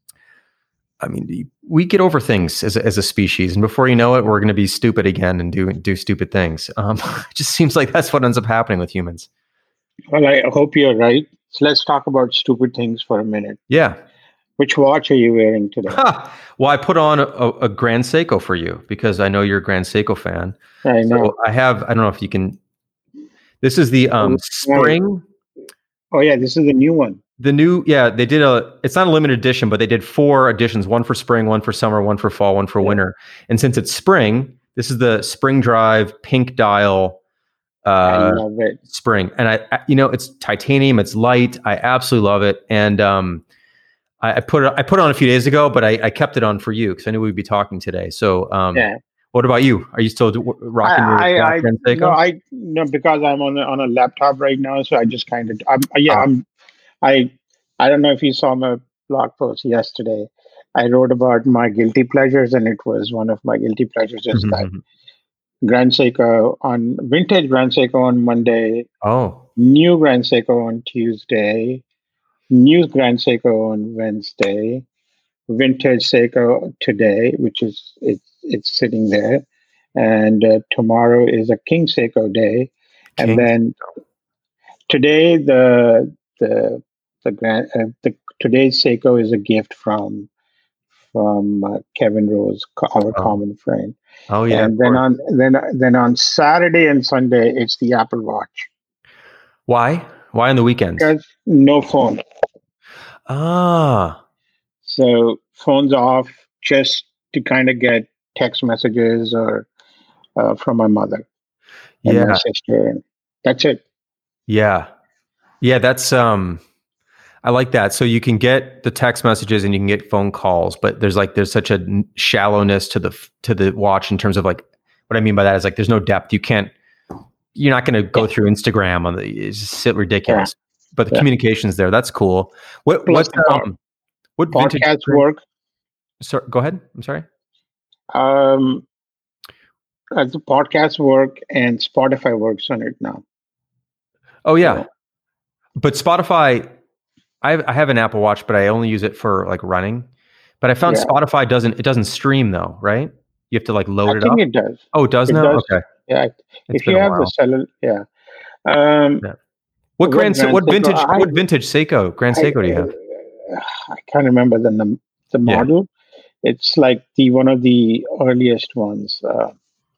I mean, we get over things as a, as a species, and before you know it, we're going to be stupid again and do do stupid things. Um, it just seems like that's what ends up happening with humans. Well, I hope you're right. So let's talk about stupid things for a minute. Yeah. Which watch are you wearing today? Ha! Well, I put on a, a Grand Seiko for you because I know you're a Grand Seiko fan. I know. So I have, I don't know if you can, this is the um, spring. Oh, yeah, this is the new one. The new, yeah, they did a, it's not a limited edition, but they did four editions, one for spring, one for summer, one for fall, one for yeah. winter. And since it's spring, this is the Spring Drive pink dial uh, I love it. spring. And I, I, you know, it's titanium, it's light. I absolutely love it. And um, I, I put it, I put it on a few days ago, but I, I kept it on for you because I knew we'd be talking today. So um, yeah. What about you? Are you still rocking I, your I, Grand Seiko? No, I no because I'm on a, on a laptop right now, so I just kind of I'm yeah oh. I'm I I don't know if you saw my blog post yesterday. I wrote about my guilty pleasures, and it was one of my guilty pleasures is that Grand Seiko on vintage Grand Seiko on Monday. Oh, new Grand Seiko on Tuesday, new Grand Seiko on Wednesday, vintage Seiko today, which is it's it's sitting there, and uh, tomorrow is a King Seiko day, King. And then today the the the grand uh, the today's Seiko is a gift from from uh, Kevin Rose, our oh. common friend. Oh yeah, and then on then then on Saturday and Sunday it's the Apple Watch. Why? Why on the weekends? Because no phone. Ah. So phones off just to kind of get text messages or uh, from my mother and my Yeah. sister, and that's it. Yeah. Yeah. That's, um, I like that. So you can get the text messages and you can get phone calls, but there's like, there's such a n- shallowness to the, to the watch in terms of like, what I mean by that is like, there's no depth. You can't, you're not going to go Yeah. through Instagram on the, it's just ridiculous, Yeah. but the Yeah. communication's there. That's cool. What, Plus what, the pod- um, what vintage? podcasts work. So, go ahead. I'm sorry. Um, as the podcast work and Spotify works on it now. Oh yeah. So, But Spotify, I have, I have an Apple Watch, but I only use it for like running. But I found yeah. Spotify doesn't, it doesn't stream though, right? You have to like load I it think up. it does. Oh, it does It now? does. Okay. Yeah. It's If been you a have the while. cellular, yeah. Um, Yeah. What what grand, Grand what Seiko- vintage, I- what vintage Seiko, Grand I, Seiko do you have? I can't remember the num- the Yeah. model. It's like the one of the earliest ones, uh,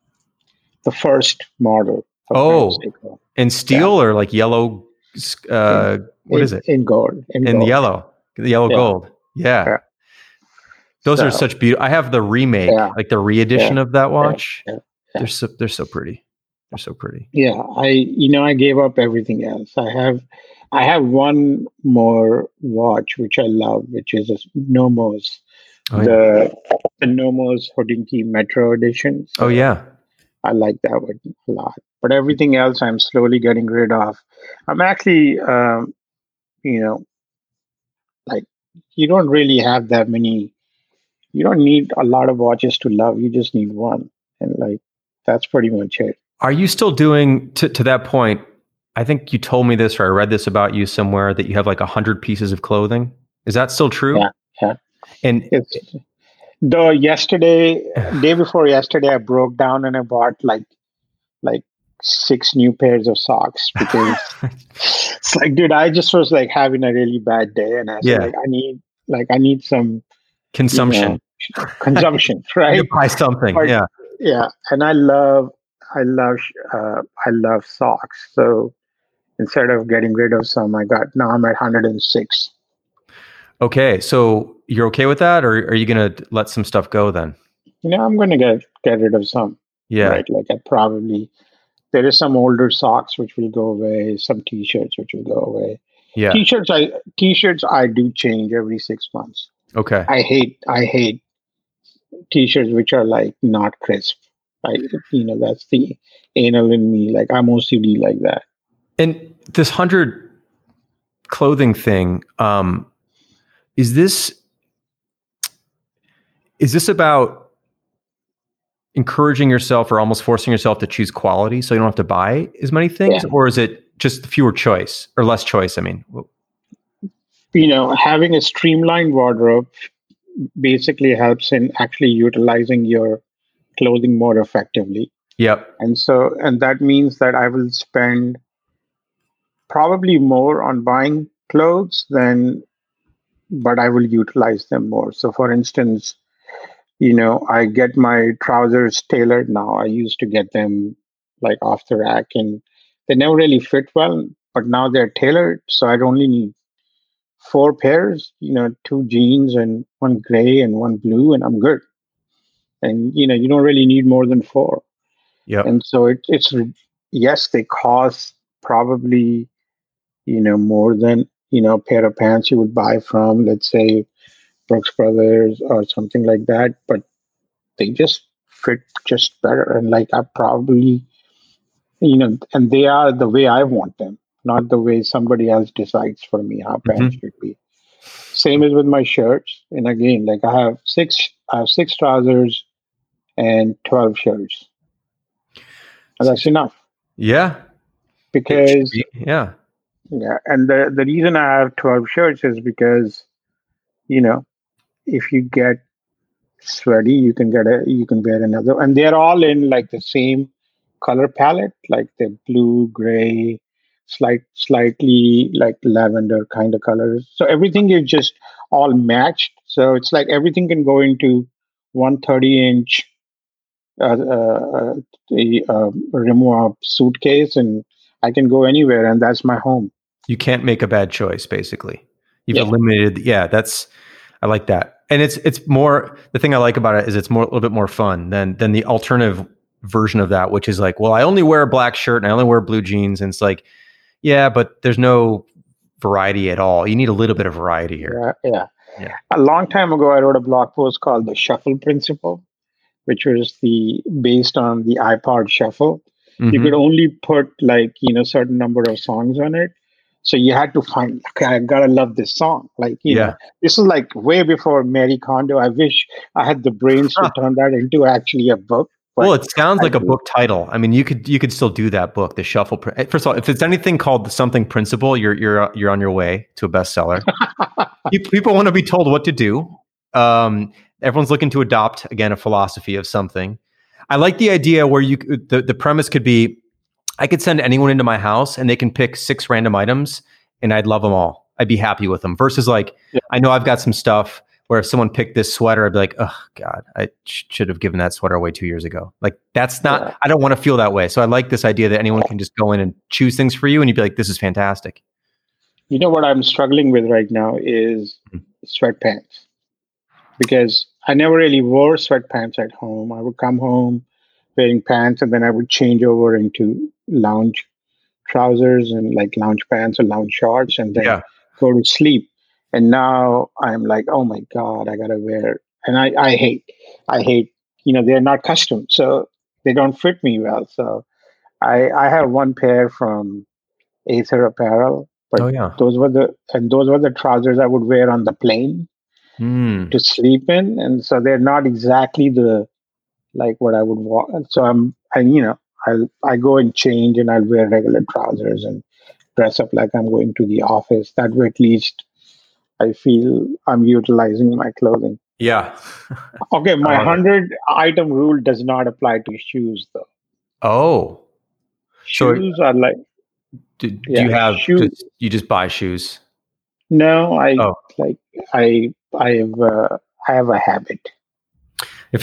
the first model. of Oh, Grand Seiko. in steel or like yellow, uh, what in, is it? in gold? In, In gold. yellow, the yellow Yeah. gold. Yeah. Yeah. Those are So, such beautiful. I have the remake, Yeah. like the re-edition Yeah. of that watch. yeah, yeah. They're so, they're so pretty. They're so pretty. Yeah, I you know I gave up everything else. I have I have one more watch which I love, which is a Nomos, Oh, yeah. the the Nomos Hodinkee Metro edition. So Oh yeah. I like that one a lot. But everything else, I'm slowly getting rid of. I'm actually, um, you know, like you don't really have that many. You don't need a lot of watches to love. You just need one, and like that's pretty much it. Are you still doing to, to that point? I think you told me this, or I read this about you somewhere, that you have like a hundred pieces of clothing. Is that still true? Yeah, yeah. And It's the yesterday, day before yesterday, I broke down and I bought like like six new pairs of socks because it's like, dude, I just was like having a really bad day, and I said Yeah. like, I need like I need some consumption, you know, consumption, you right? buy something. But- yeah. Yeah, and I love, I love, uh, I love socks. So instead of getting rid of some, I got now I'm at one hundred six. Okay, so you're okay with that, or are you going to let some stuff go then? You know, I'm going to get get rid of some. Yeah. Right. Like I probably there is some older socks which will go away, some t-shirts which will go away. Yeah. T-shirts, I t-shirts I do change every six months. Okay. I hate I hate t-shirts which are like not crisp. I you know that's the anal in me. Like I'm O C D like that. And this hundred clothing thing, um, is this is this about encouraging yourself or almost forcing yourself to choose quality so you don't have to buy as many things, Yeah. or is it just fewer choice or less choice? I mean, You know, having a streamlined wardrobe basically helps in actually utilizing your clothing more effectively. yep. And so, and that means that I will spend probably more on buying clothes than, but I will utilize them more. So, for instance, you know, I get my trousers tailored now. I used to get them like off the rack and they never really fit well, but now they're tailored. So I'd only need four pairs, you know, two jeans and one gray and one blue, and I'm good. And, you know, you don't really need more than four. Yep. And so it, it's, yes, they cost probably, you know, more than, you know, a pair of pants you would buy from, let's say, Brooks Brothers or something like that. But they just fit just better. And like I probably, you know, and they are the way I want them, not the way somebody else decides for me how pants Mhm. should be. Same as with my shirts. And again, like I have six, I have six trousers and twelve shirts. And that's enough Yeah. It should because, be. Yeah. yeah. And the, the reason I have twelve shirts is because, you know, if you get sweaty, you can get a, you can wear another. And they're all in like the same color palette, like the blue, gray, slight, slightly like lavender kind of colors. So everything is just all matched. So it's like everything can go into one thirty inch uh, uh, the uh, Rimowa suitcase, and I can go anywhere, and that's my home. You can't make a bad choice, basically. You've Yeah. eliminated. Yeah. That's, I like that. and it's it's more, the thing I like about it is it's more a little bit more fun than than the alternative version of that, which is like, well, I only wear a black shirt and I only wear blue jeans, and it's like, yeah, but there's no variety at all. You need a little bit of variety here. Yeah, yeah. Yeah. A long time ago, I wrote a blog post called the Shuffle Principle, which was the based on the iPod Shuffle. You could Mm-hmm. only put like you know certain number of songs on it, so you had to find. Okay, I gotta love this song. Like you know, Yeah. this is like way before Mary Kondo. I wish I had the brains to Huh. turn that into actually a book. Well, But it sounds I like a do. book title. I mean, you could you could still do that book, the Shuffle. Pr- First of all, if it's anything called the Something Principle, you're you're you're on your way to a bestseller. Pe- People want to be told what to do. Um, everyone's looking to adopt again a philosophy of something. I like the idea where you could- the the premise could be, I could send anyone into my house and they can pick six random items and I'd love them all. I'd be happy with them. Versus like, Yeah, I know I've got some stuff where if someone picked this sweater, I'd be like, oh God, I sh- should have given that sweater away two years ago. Like that's yeah. not, I don't want to feel that way. So I like this idea that anyone can just go in and choose things for you and you'd be like, this is fantastic. You know what I'm struggling with right now is sweatpants because I never really wore sweatpants at home. I would come home wearing pants and then I would change over into lounge trousers and like lounge pants or lounge shorts and then Yeah. go to sleep. And now I'm like, oh my God, I gotta wear and I, I hate I hate, you know, they're not custom. So they don't fit me well. So I I have one pair from Acer Apparel, but Oh yeah. those were the and those were the trousers I would wear on the plane Hmm. to sleep in. And so they're not exactly the like what I would want. So I'm I you know, I'll I go and change and I'll wear regular trousers and dress up like I'm going to the office. That way, at least I feel I'm utilizing my clothing. Yeah. Okay, I my love it. hundred item rule does not apply to shoes though. Oh, so Shoes are like do, do yeah, you have shoe. just, you just buy shoes? No, I Oh, like I I have uh, I have a habit. if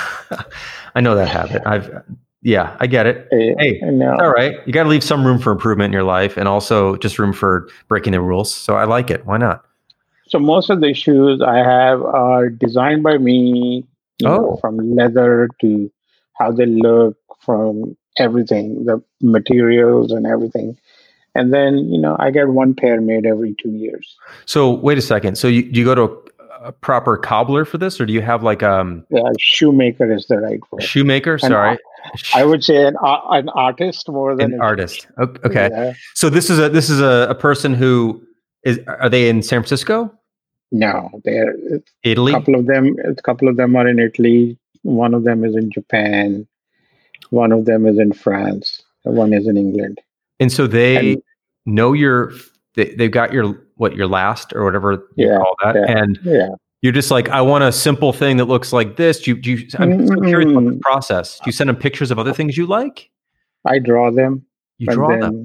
I know that habit. I've, yeah, I get it. Uh, Hey, it's all no, right. You got to leave some room for improvement in your life and also just room for breaking the rules. So I like it. Why not? so most of the shoes I have are designed by me. You know, Oh, from leather to how they look, from everything, the materials and everything. And then you know I get one pair made every two years. so wait a second. So you, do you go to a, a proper cobbler for this or do you have like um, Yeah, shoemaker is the right a word. shoemaker? And I, Sorry. A I sh- would say an ar- an artist more than An a artist. O- Okay. yeah. So this is a, this is a, a person who is, are they in San Francisco, No, there a Italy? couple of them. A couple of them are in Italy. One of them is in Japan. One of them is in France. And one is in England. And so they And know your, they, they've got your, what, your last or whatever you yeah, call that. yeah, And yeah. you're just like, I want a simple thing that looks like this. Do you, do you, I'm so curious about this Mm-mm. process. Do you send them pictures of other things you like? I draw them, You and draw them. then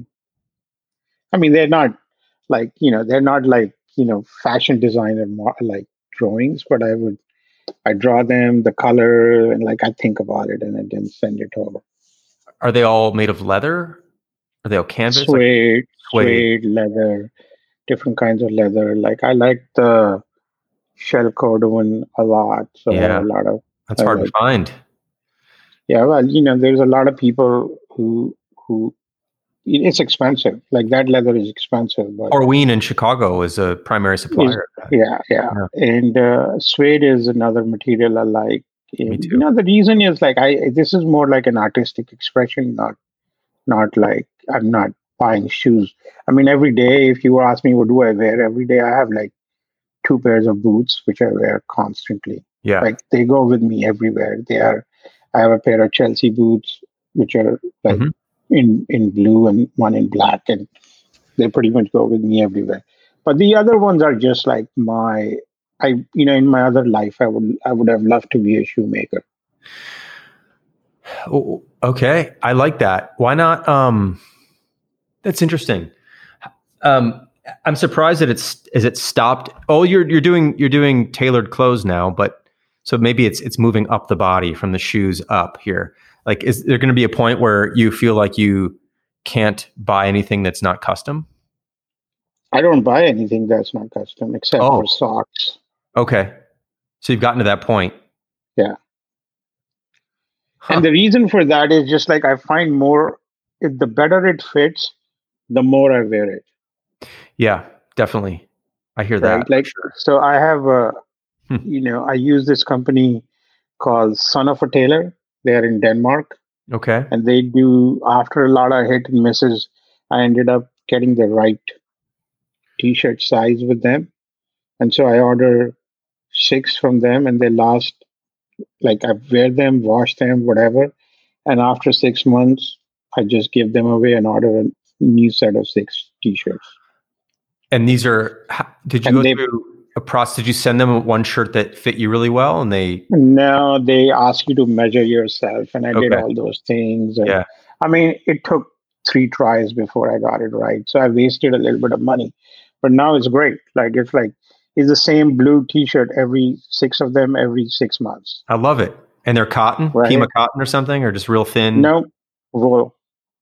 I mean they're not like you know they're not like you know fashion designer mo- like drawings, but I would I draw them the color and like I think about it and I then send it over. Are they all made of leather? Are they all canvas? Like Suede, suede? suede, leather, different kinds of leather. Like I like the shell code one a lot, so I have a Yeah, lot of that's I hard to like. find. Yeah, well, you know, there's a lot of people who who it's expensive. Like that leather is expensive, but Horween in Chicago is a primary is supplier of that. yeah, yeah. Yeah, And uh, suede is another material I like. me And you too. know, the reason is like I this is more like an artistic expression, not not like I'm not buying shoes. I mean, every day, if you ask me what do I wear, every day I have like two pairs of boots which I wear constantly. Yeah. Like they go with me everywhere. They are. I have a pair of Chelsea boots which are like hmm in in blue and one in black, and they pretty much go with me everywhere. But the other ones are just like my. I you know in my other life I would I would have loved to be a shoemaker. Oh, okay, I like that. Why not? Um, that's interesting. Um, I'm surprised that it's is it stopped. Oh, you're you're doing you're doing tailored clothes now, but so maybe it's it's moving up the body from the shoes up here. Like, is there going to be a point where you feel like you can't buy anything that's not custom? I don't buy anything that's not custom except for Oh, socks. okay. So you've gotten to that point. Yeah. Huh. And the reason for that is just like I find more, if the better it fits, the more I wear it. Yeah, definitely. I hear Right. that. Like, For so I have, a, sure. you know, I use this company called Son of a Tailor. They're in Denmark. Okay. And they do, after a lot of hit and misses, I ended up getting the right t-shirt size with them. And so I order six from them and they last, like I wear them, wash them, whatever. And after six months, I just give them away and order a new set of six t-shirts. And these are, did you And go they, through a process? Did you send them one shirt that fit you really well? And they, now they ask you to measure yourself. And I did okay. all those things. And Yeah. I mean, it took three tries before I got it right. So I wasted a little bit of money, but now it's great. Like, it's like, it's the same blue t-shirt every six of them every six months. I love it. And they're cotton, Right? Pima cotton or something, or just real thin? No, wool.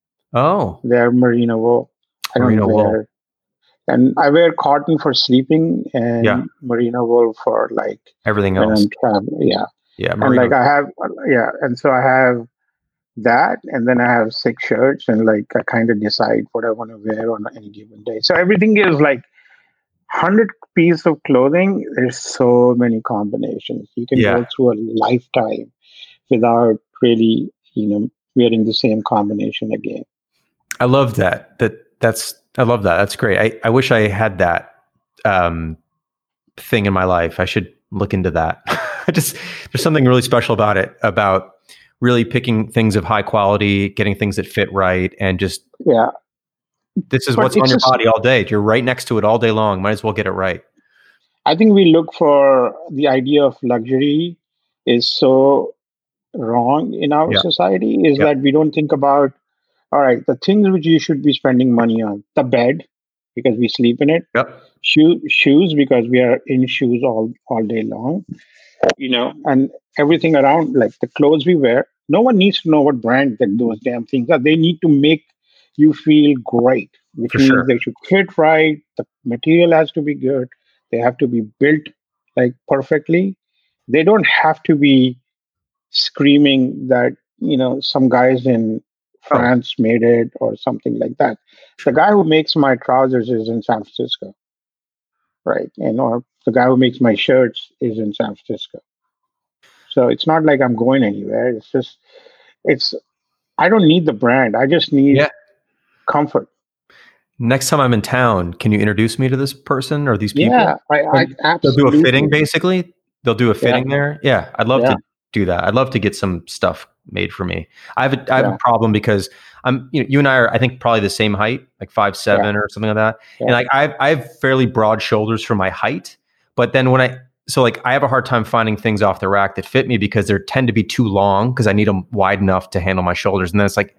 Oh, They're merino wool. I don't merino wear, wool. and I wear cotton for sleeping and Yeah. merino wool for like Everything when else. I'm traveling. Yeah. Yeah. And Merino. like I have, yeah. And so I have that, and then I have six shirts, and like I kind of decide what I want to wear on any given day. So everything is like hundred pieces of clothing. There's so many combinations. You can Yeah. go through a lifetime without really, you know, wearing the same combination again. I love that. That that's I love that. That's great. I, I wish I had that um, thing in my life. I should look into that. I just there's something really special about it, about really picking things of high quality, getting things that fit right, and just Yeah. this is But what's it's on your just, body all day. You're right next to it all day long. Might as well get it right. I think we look for the idea of luxury is so wrong in our Yeah. society, is Yep. that we don't think about, all right, the things which you should be spending money on: the bed, because we sleep in it; Yep. shoe, shoes, because we are in shoes all, all day long, you know, and everything around, like the clothes we wear. No one needs to know what brand that those damn things are. They need to make you feel great, which For means sure. they should fit right. The material has to be good. They have to be built like perfectly. They don't have to be screaming that, you know, some guys in Oh, France made it or something like that. The sure. guy who makes my trousers is in San Francisco, right? And or the guy who makes my shirts is in San Francisco. So it's not like I'm going anywhere. It's just, it's, I don't need the brand. I just need Yeah. comfort. Next time I'm in town, can you introduce me to this person or these people? Yeah, I, I And they'll do a fitting, absolutely. basically. They'll do a Yeah, fitting there. Yeah, I'd love yeah, to do that. I'd love to get some stuff made for me. I have a, I have yeah, a problem because I'm, you know, you and I are, I think, probably the same height, like five yeah, seven or something like that. And yeah. like I have, I have fairly broad shoulders for my height, but then when I so like I have a hard time finding things off the rack that fit me because they tend to be too long because I need them wide enough to handle my shoulders. And then it's like,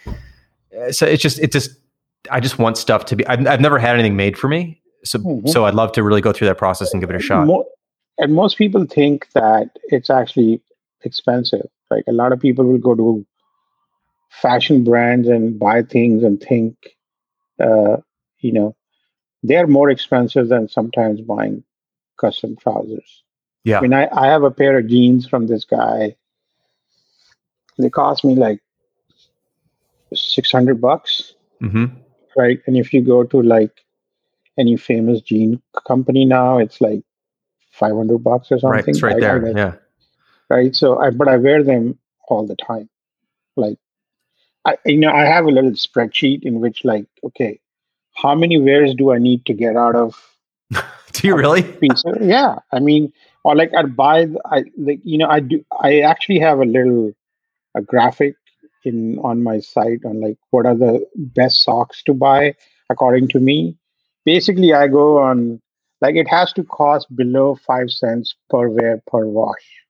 so it's just it just I just want stuff to be. I've, I've never had anything made for me, so Mhm. so I'd love to really go through that process and give it a shot. Mo- and most people think that it's actually expensive. Like a lot of people will go to fashion brands and buy things and think, uh, you know, they're more expensive than sometimes buying custom trousers. I Yeah, mean, I, I have a pair of jeans from this guy. They cost me like six hundred bucks, hmm right? And if you go to like any famous jean company now, it's like five hundred bucks or right. It's something. right I, I there. guess, Yeah, right? So, I, but I wear them all the time. Like, I, you know, I have a little spreadsheet in which, like, okay, how many wears do I need to get out of do you a really? piece? Of, yeah, I mean, or like I'd buy, I like, you know, I do. I actually have a little a graphic in on my site on like what are the best socks to buy according to me. Basically, I go on, like, it has to cost below five cents per wear per wash,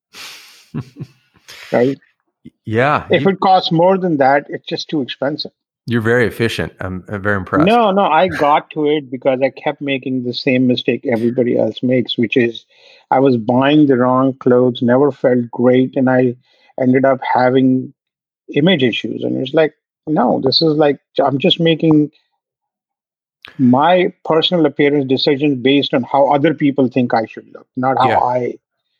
right? Yeah, If you it costs more than that, it's just too expensive. you're very efficient. I'm, I'm very impressed. No, no, I got to it because I kept making the same mistake everybody else makes, which is I was buying the wrong clothes, never felt great, and I ended up having image issues. And it's like, no, this is like, I'm just making my personal appearance decisions based on how other people think I should look, not how Yeah, I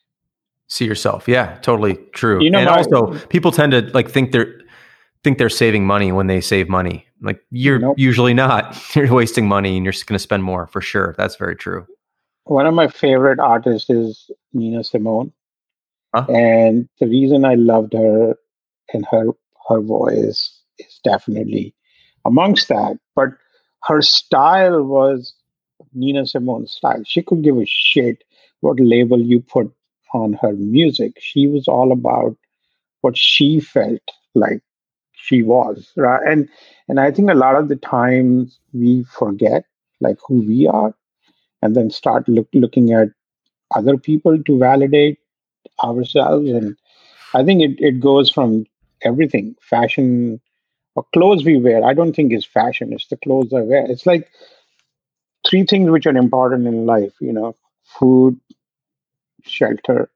see yourself. Yeah, totally true. You know, And my also, people tend to like think they're think they're saving money when they save money. Like you're nope. usually not. You're wasting money, and you're just going to spend more for sure. That's very true. One of my favorite artists is Nina Simone, Huh? and the reason I loved her and her her voice is definitely amongst that. But her style was Nina Simone's style. She could give a shit what label you put on her music. She was all about what she felt like she was, right? And and I think a lot of the times we forget like who we are, and then start look, looking at other people to validate ourselves. And I think it, it goes from everything, fashion or clothes we wear. I don't think it's fashion, it's the clothes I wear. It's like three things which are important in life, you know, food, shelter,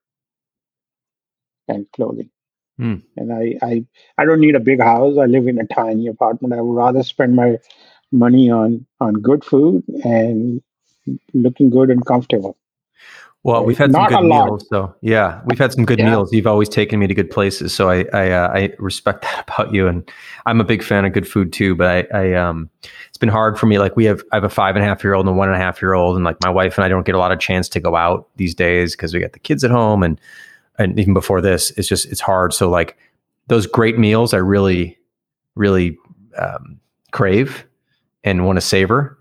and clothing. Mm. And I, I I don't need a big house. I live in a tiny apartment. I would rather spend my money on on good food and looking good and comfortable. Well, we've Right? had some Not a good lot. meals, so yeah, we've had some good Yeah. meals. You've always taken me to good places, so I I, uh, I respect that about you, and I'm a big fan of good food too. But I, I um, it's been hard for me. Like we have, I have a five and a half year old and a one and a half year old, and like my wife and I don't get a lot of chance to go out these days because we got the kids at home, and and even before this, it's just it's hard. So like those great meals, I really, really um, crave and want to savor.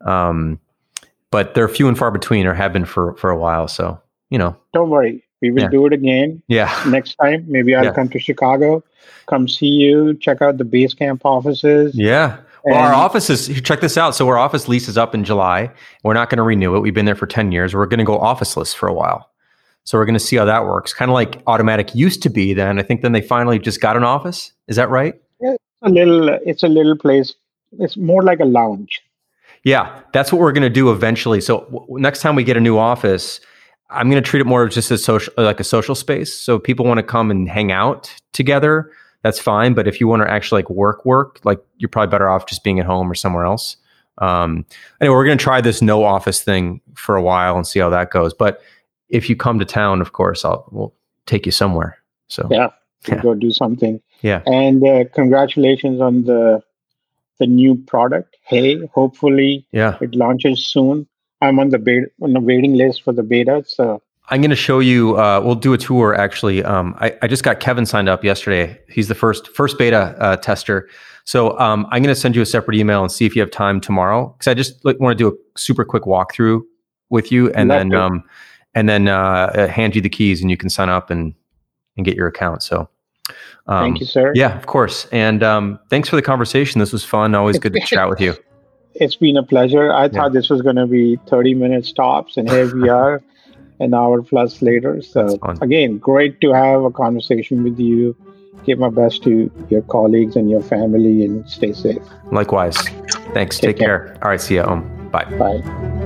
Um, but they're few and far between, or have been for for a while. So you know, Don't worry. We will yeah, do it again yeah, next time. Maybe I'll yeah, come to Chicago, come see you, check out the base camp offices. yeah. Well, our And office is, check this out. So our office lease is up in July. We're not going to renew it. We've been there for ten years. We're going to go officeless for a while. So we're going to see how that works. Kind of like Automatic used to be then. I think then they finally just got an office. Is that right? yeah, it's a little it's a little place. It's more like a lounge. Yeah, that's what we're going to do eventually. So w- next time we get a new office, I'm going to treat it more just as social, like a social space. So if people want to come and hang out together, that's fine. But if you want to actually like work, work, like you're probably better off just being at home or somewhere else. Um, anyway, we're going to try this no office thing for a while and see how that goes. But if you come to town, of course, I'll we'll take you somewhere. So Yeah, we'll yeah, go do something. yeah, And uh, congratulations on the the new product. Hey, hopefully yeah. it launches soon. I'm on the beta, on the waiting list for the beta. So I'm going to show you. Uh, we'll do a tour. Actually, um, I, I just got Kevin signed up yesterday. He's the first first beta uh, tester. So um, I'm going to send you a separate email and see if you have time tomorrow, because I just like, want to do a super quick walkthrough with you, and love then to. um, and then uh, hand you the keys, and you can sign up and and get your account. So um, Thank you, sir. yeah, of course. And um, thanks for the conversation. This was fun. Always good to chat with you. It's been a pleasure. I Yeah. thought this was going to be thirty minutes tops, and here we are, an hour plus later. So fun. again, great to have a conversation with you. Give my best to your colleagues and your family, and stay safe. Likewise. Thanks. Take, Take care. care. All right. See you. Um, bye. Bye.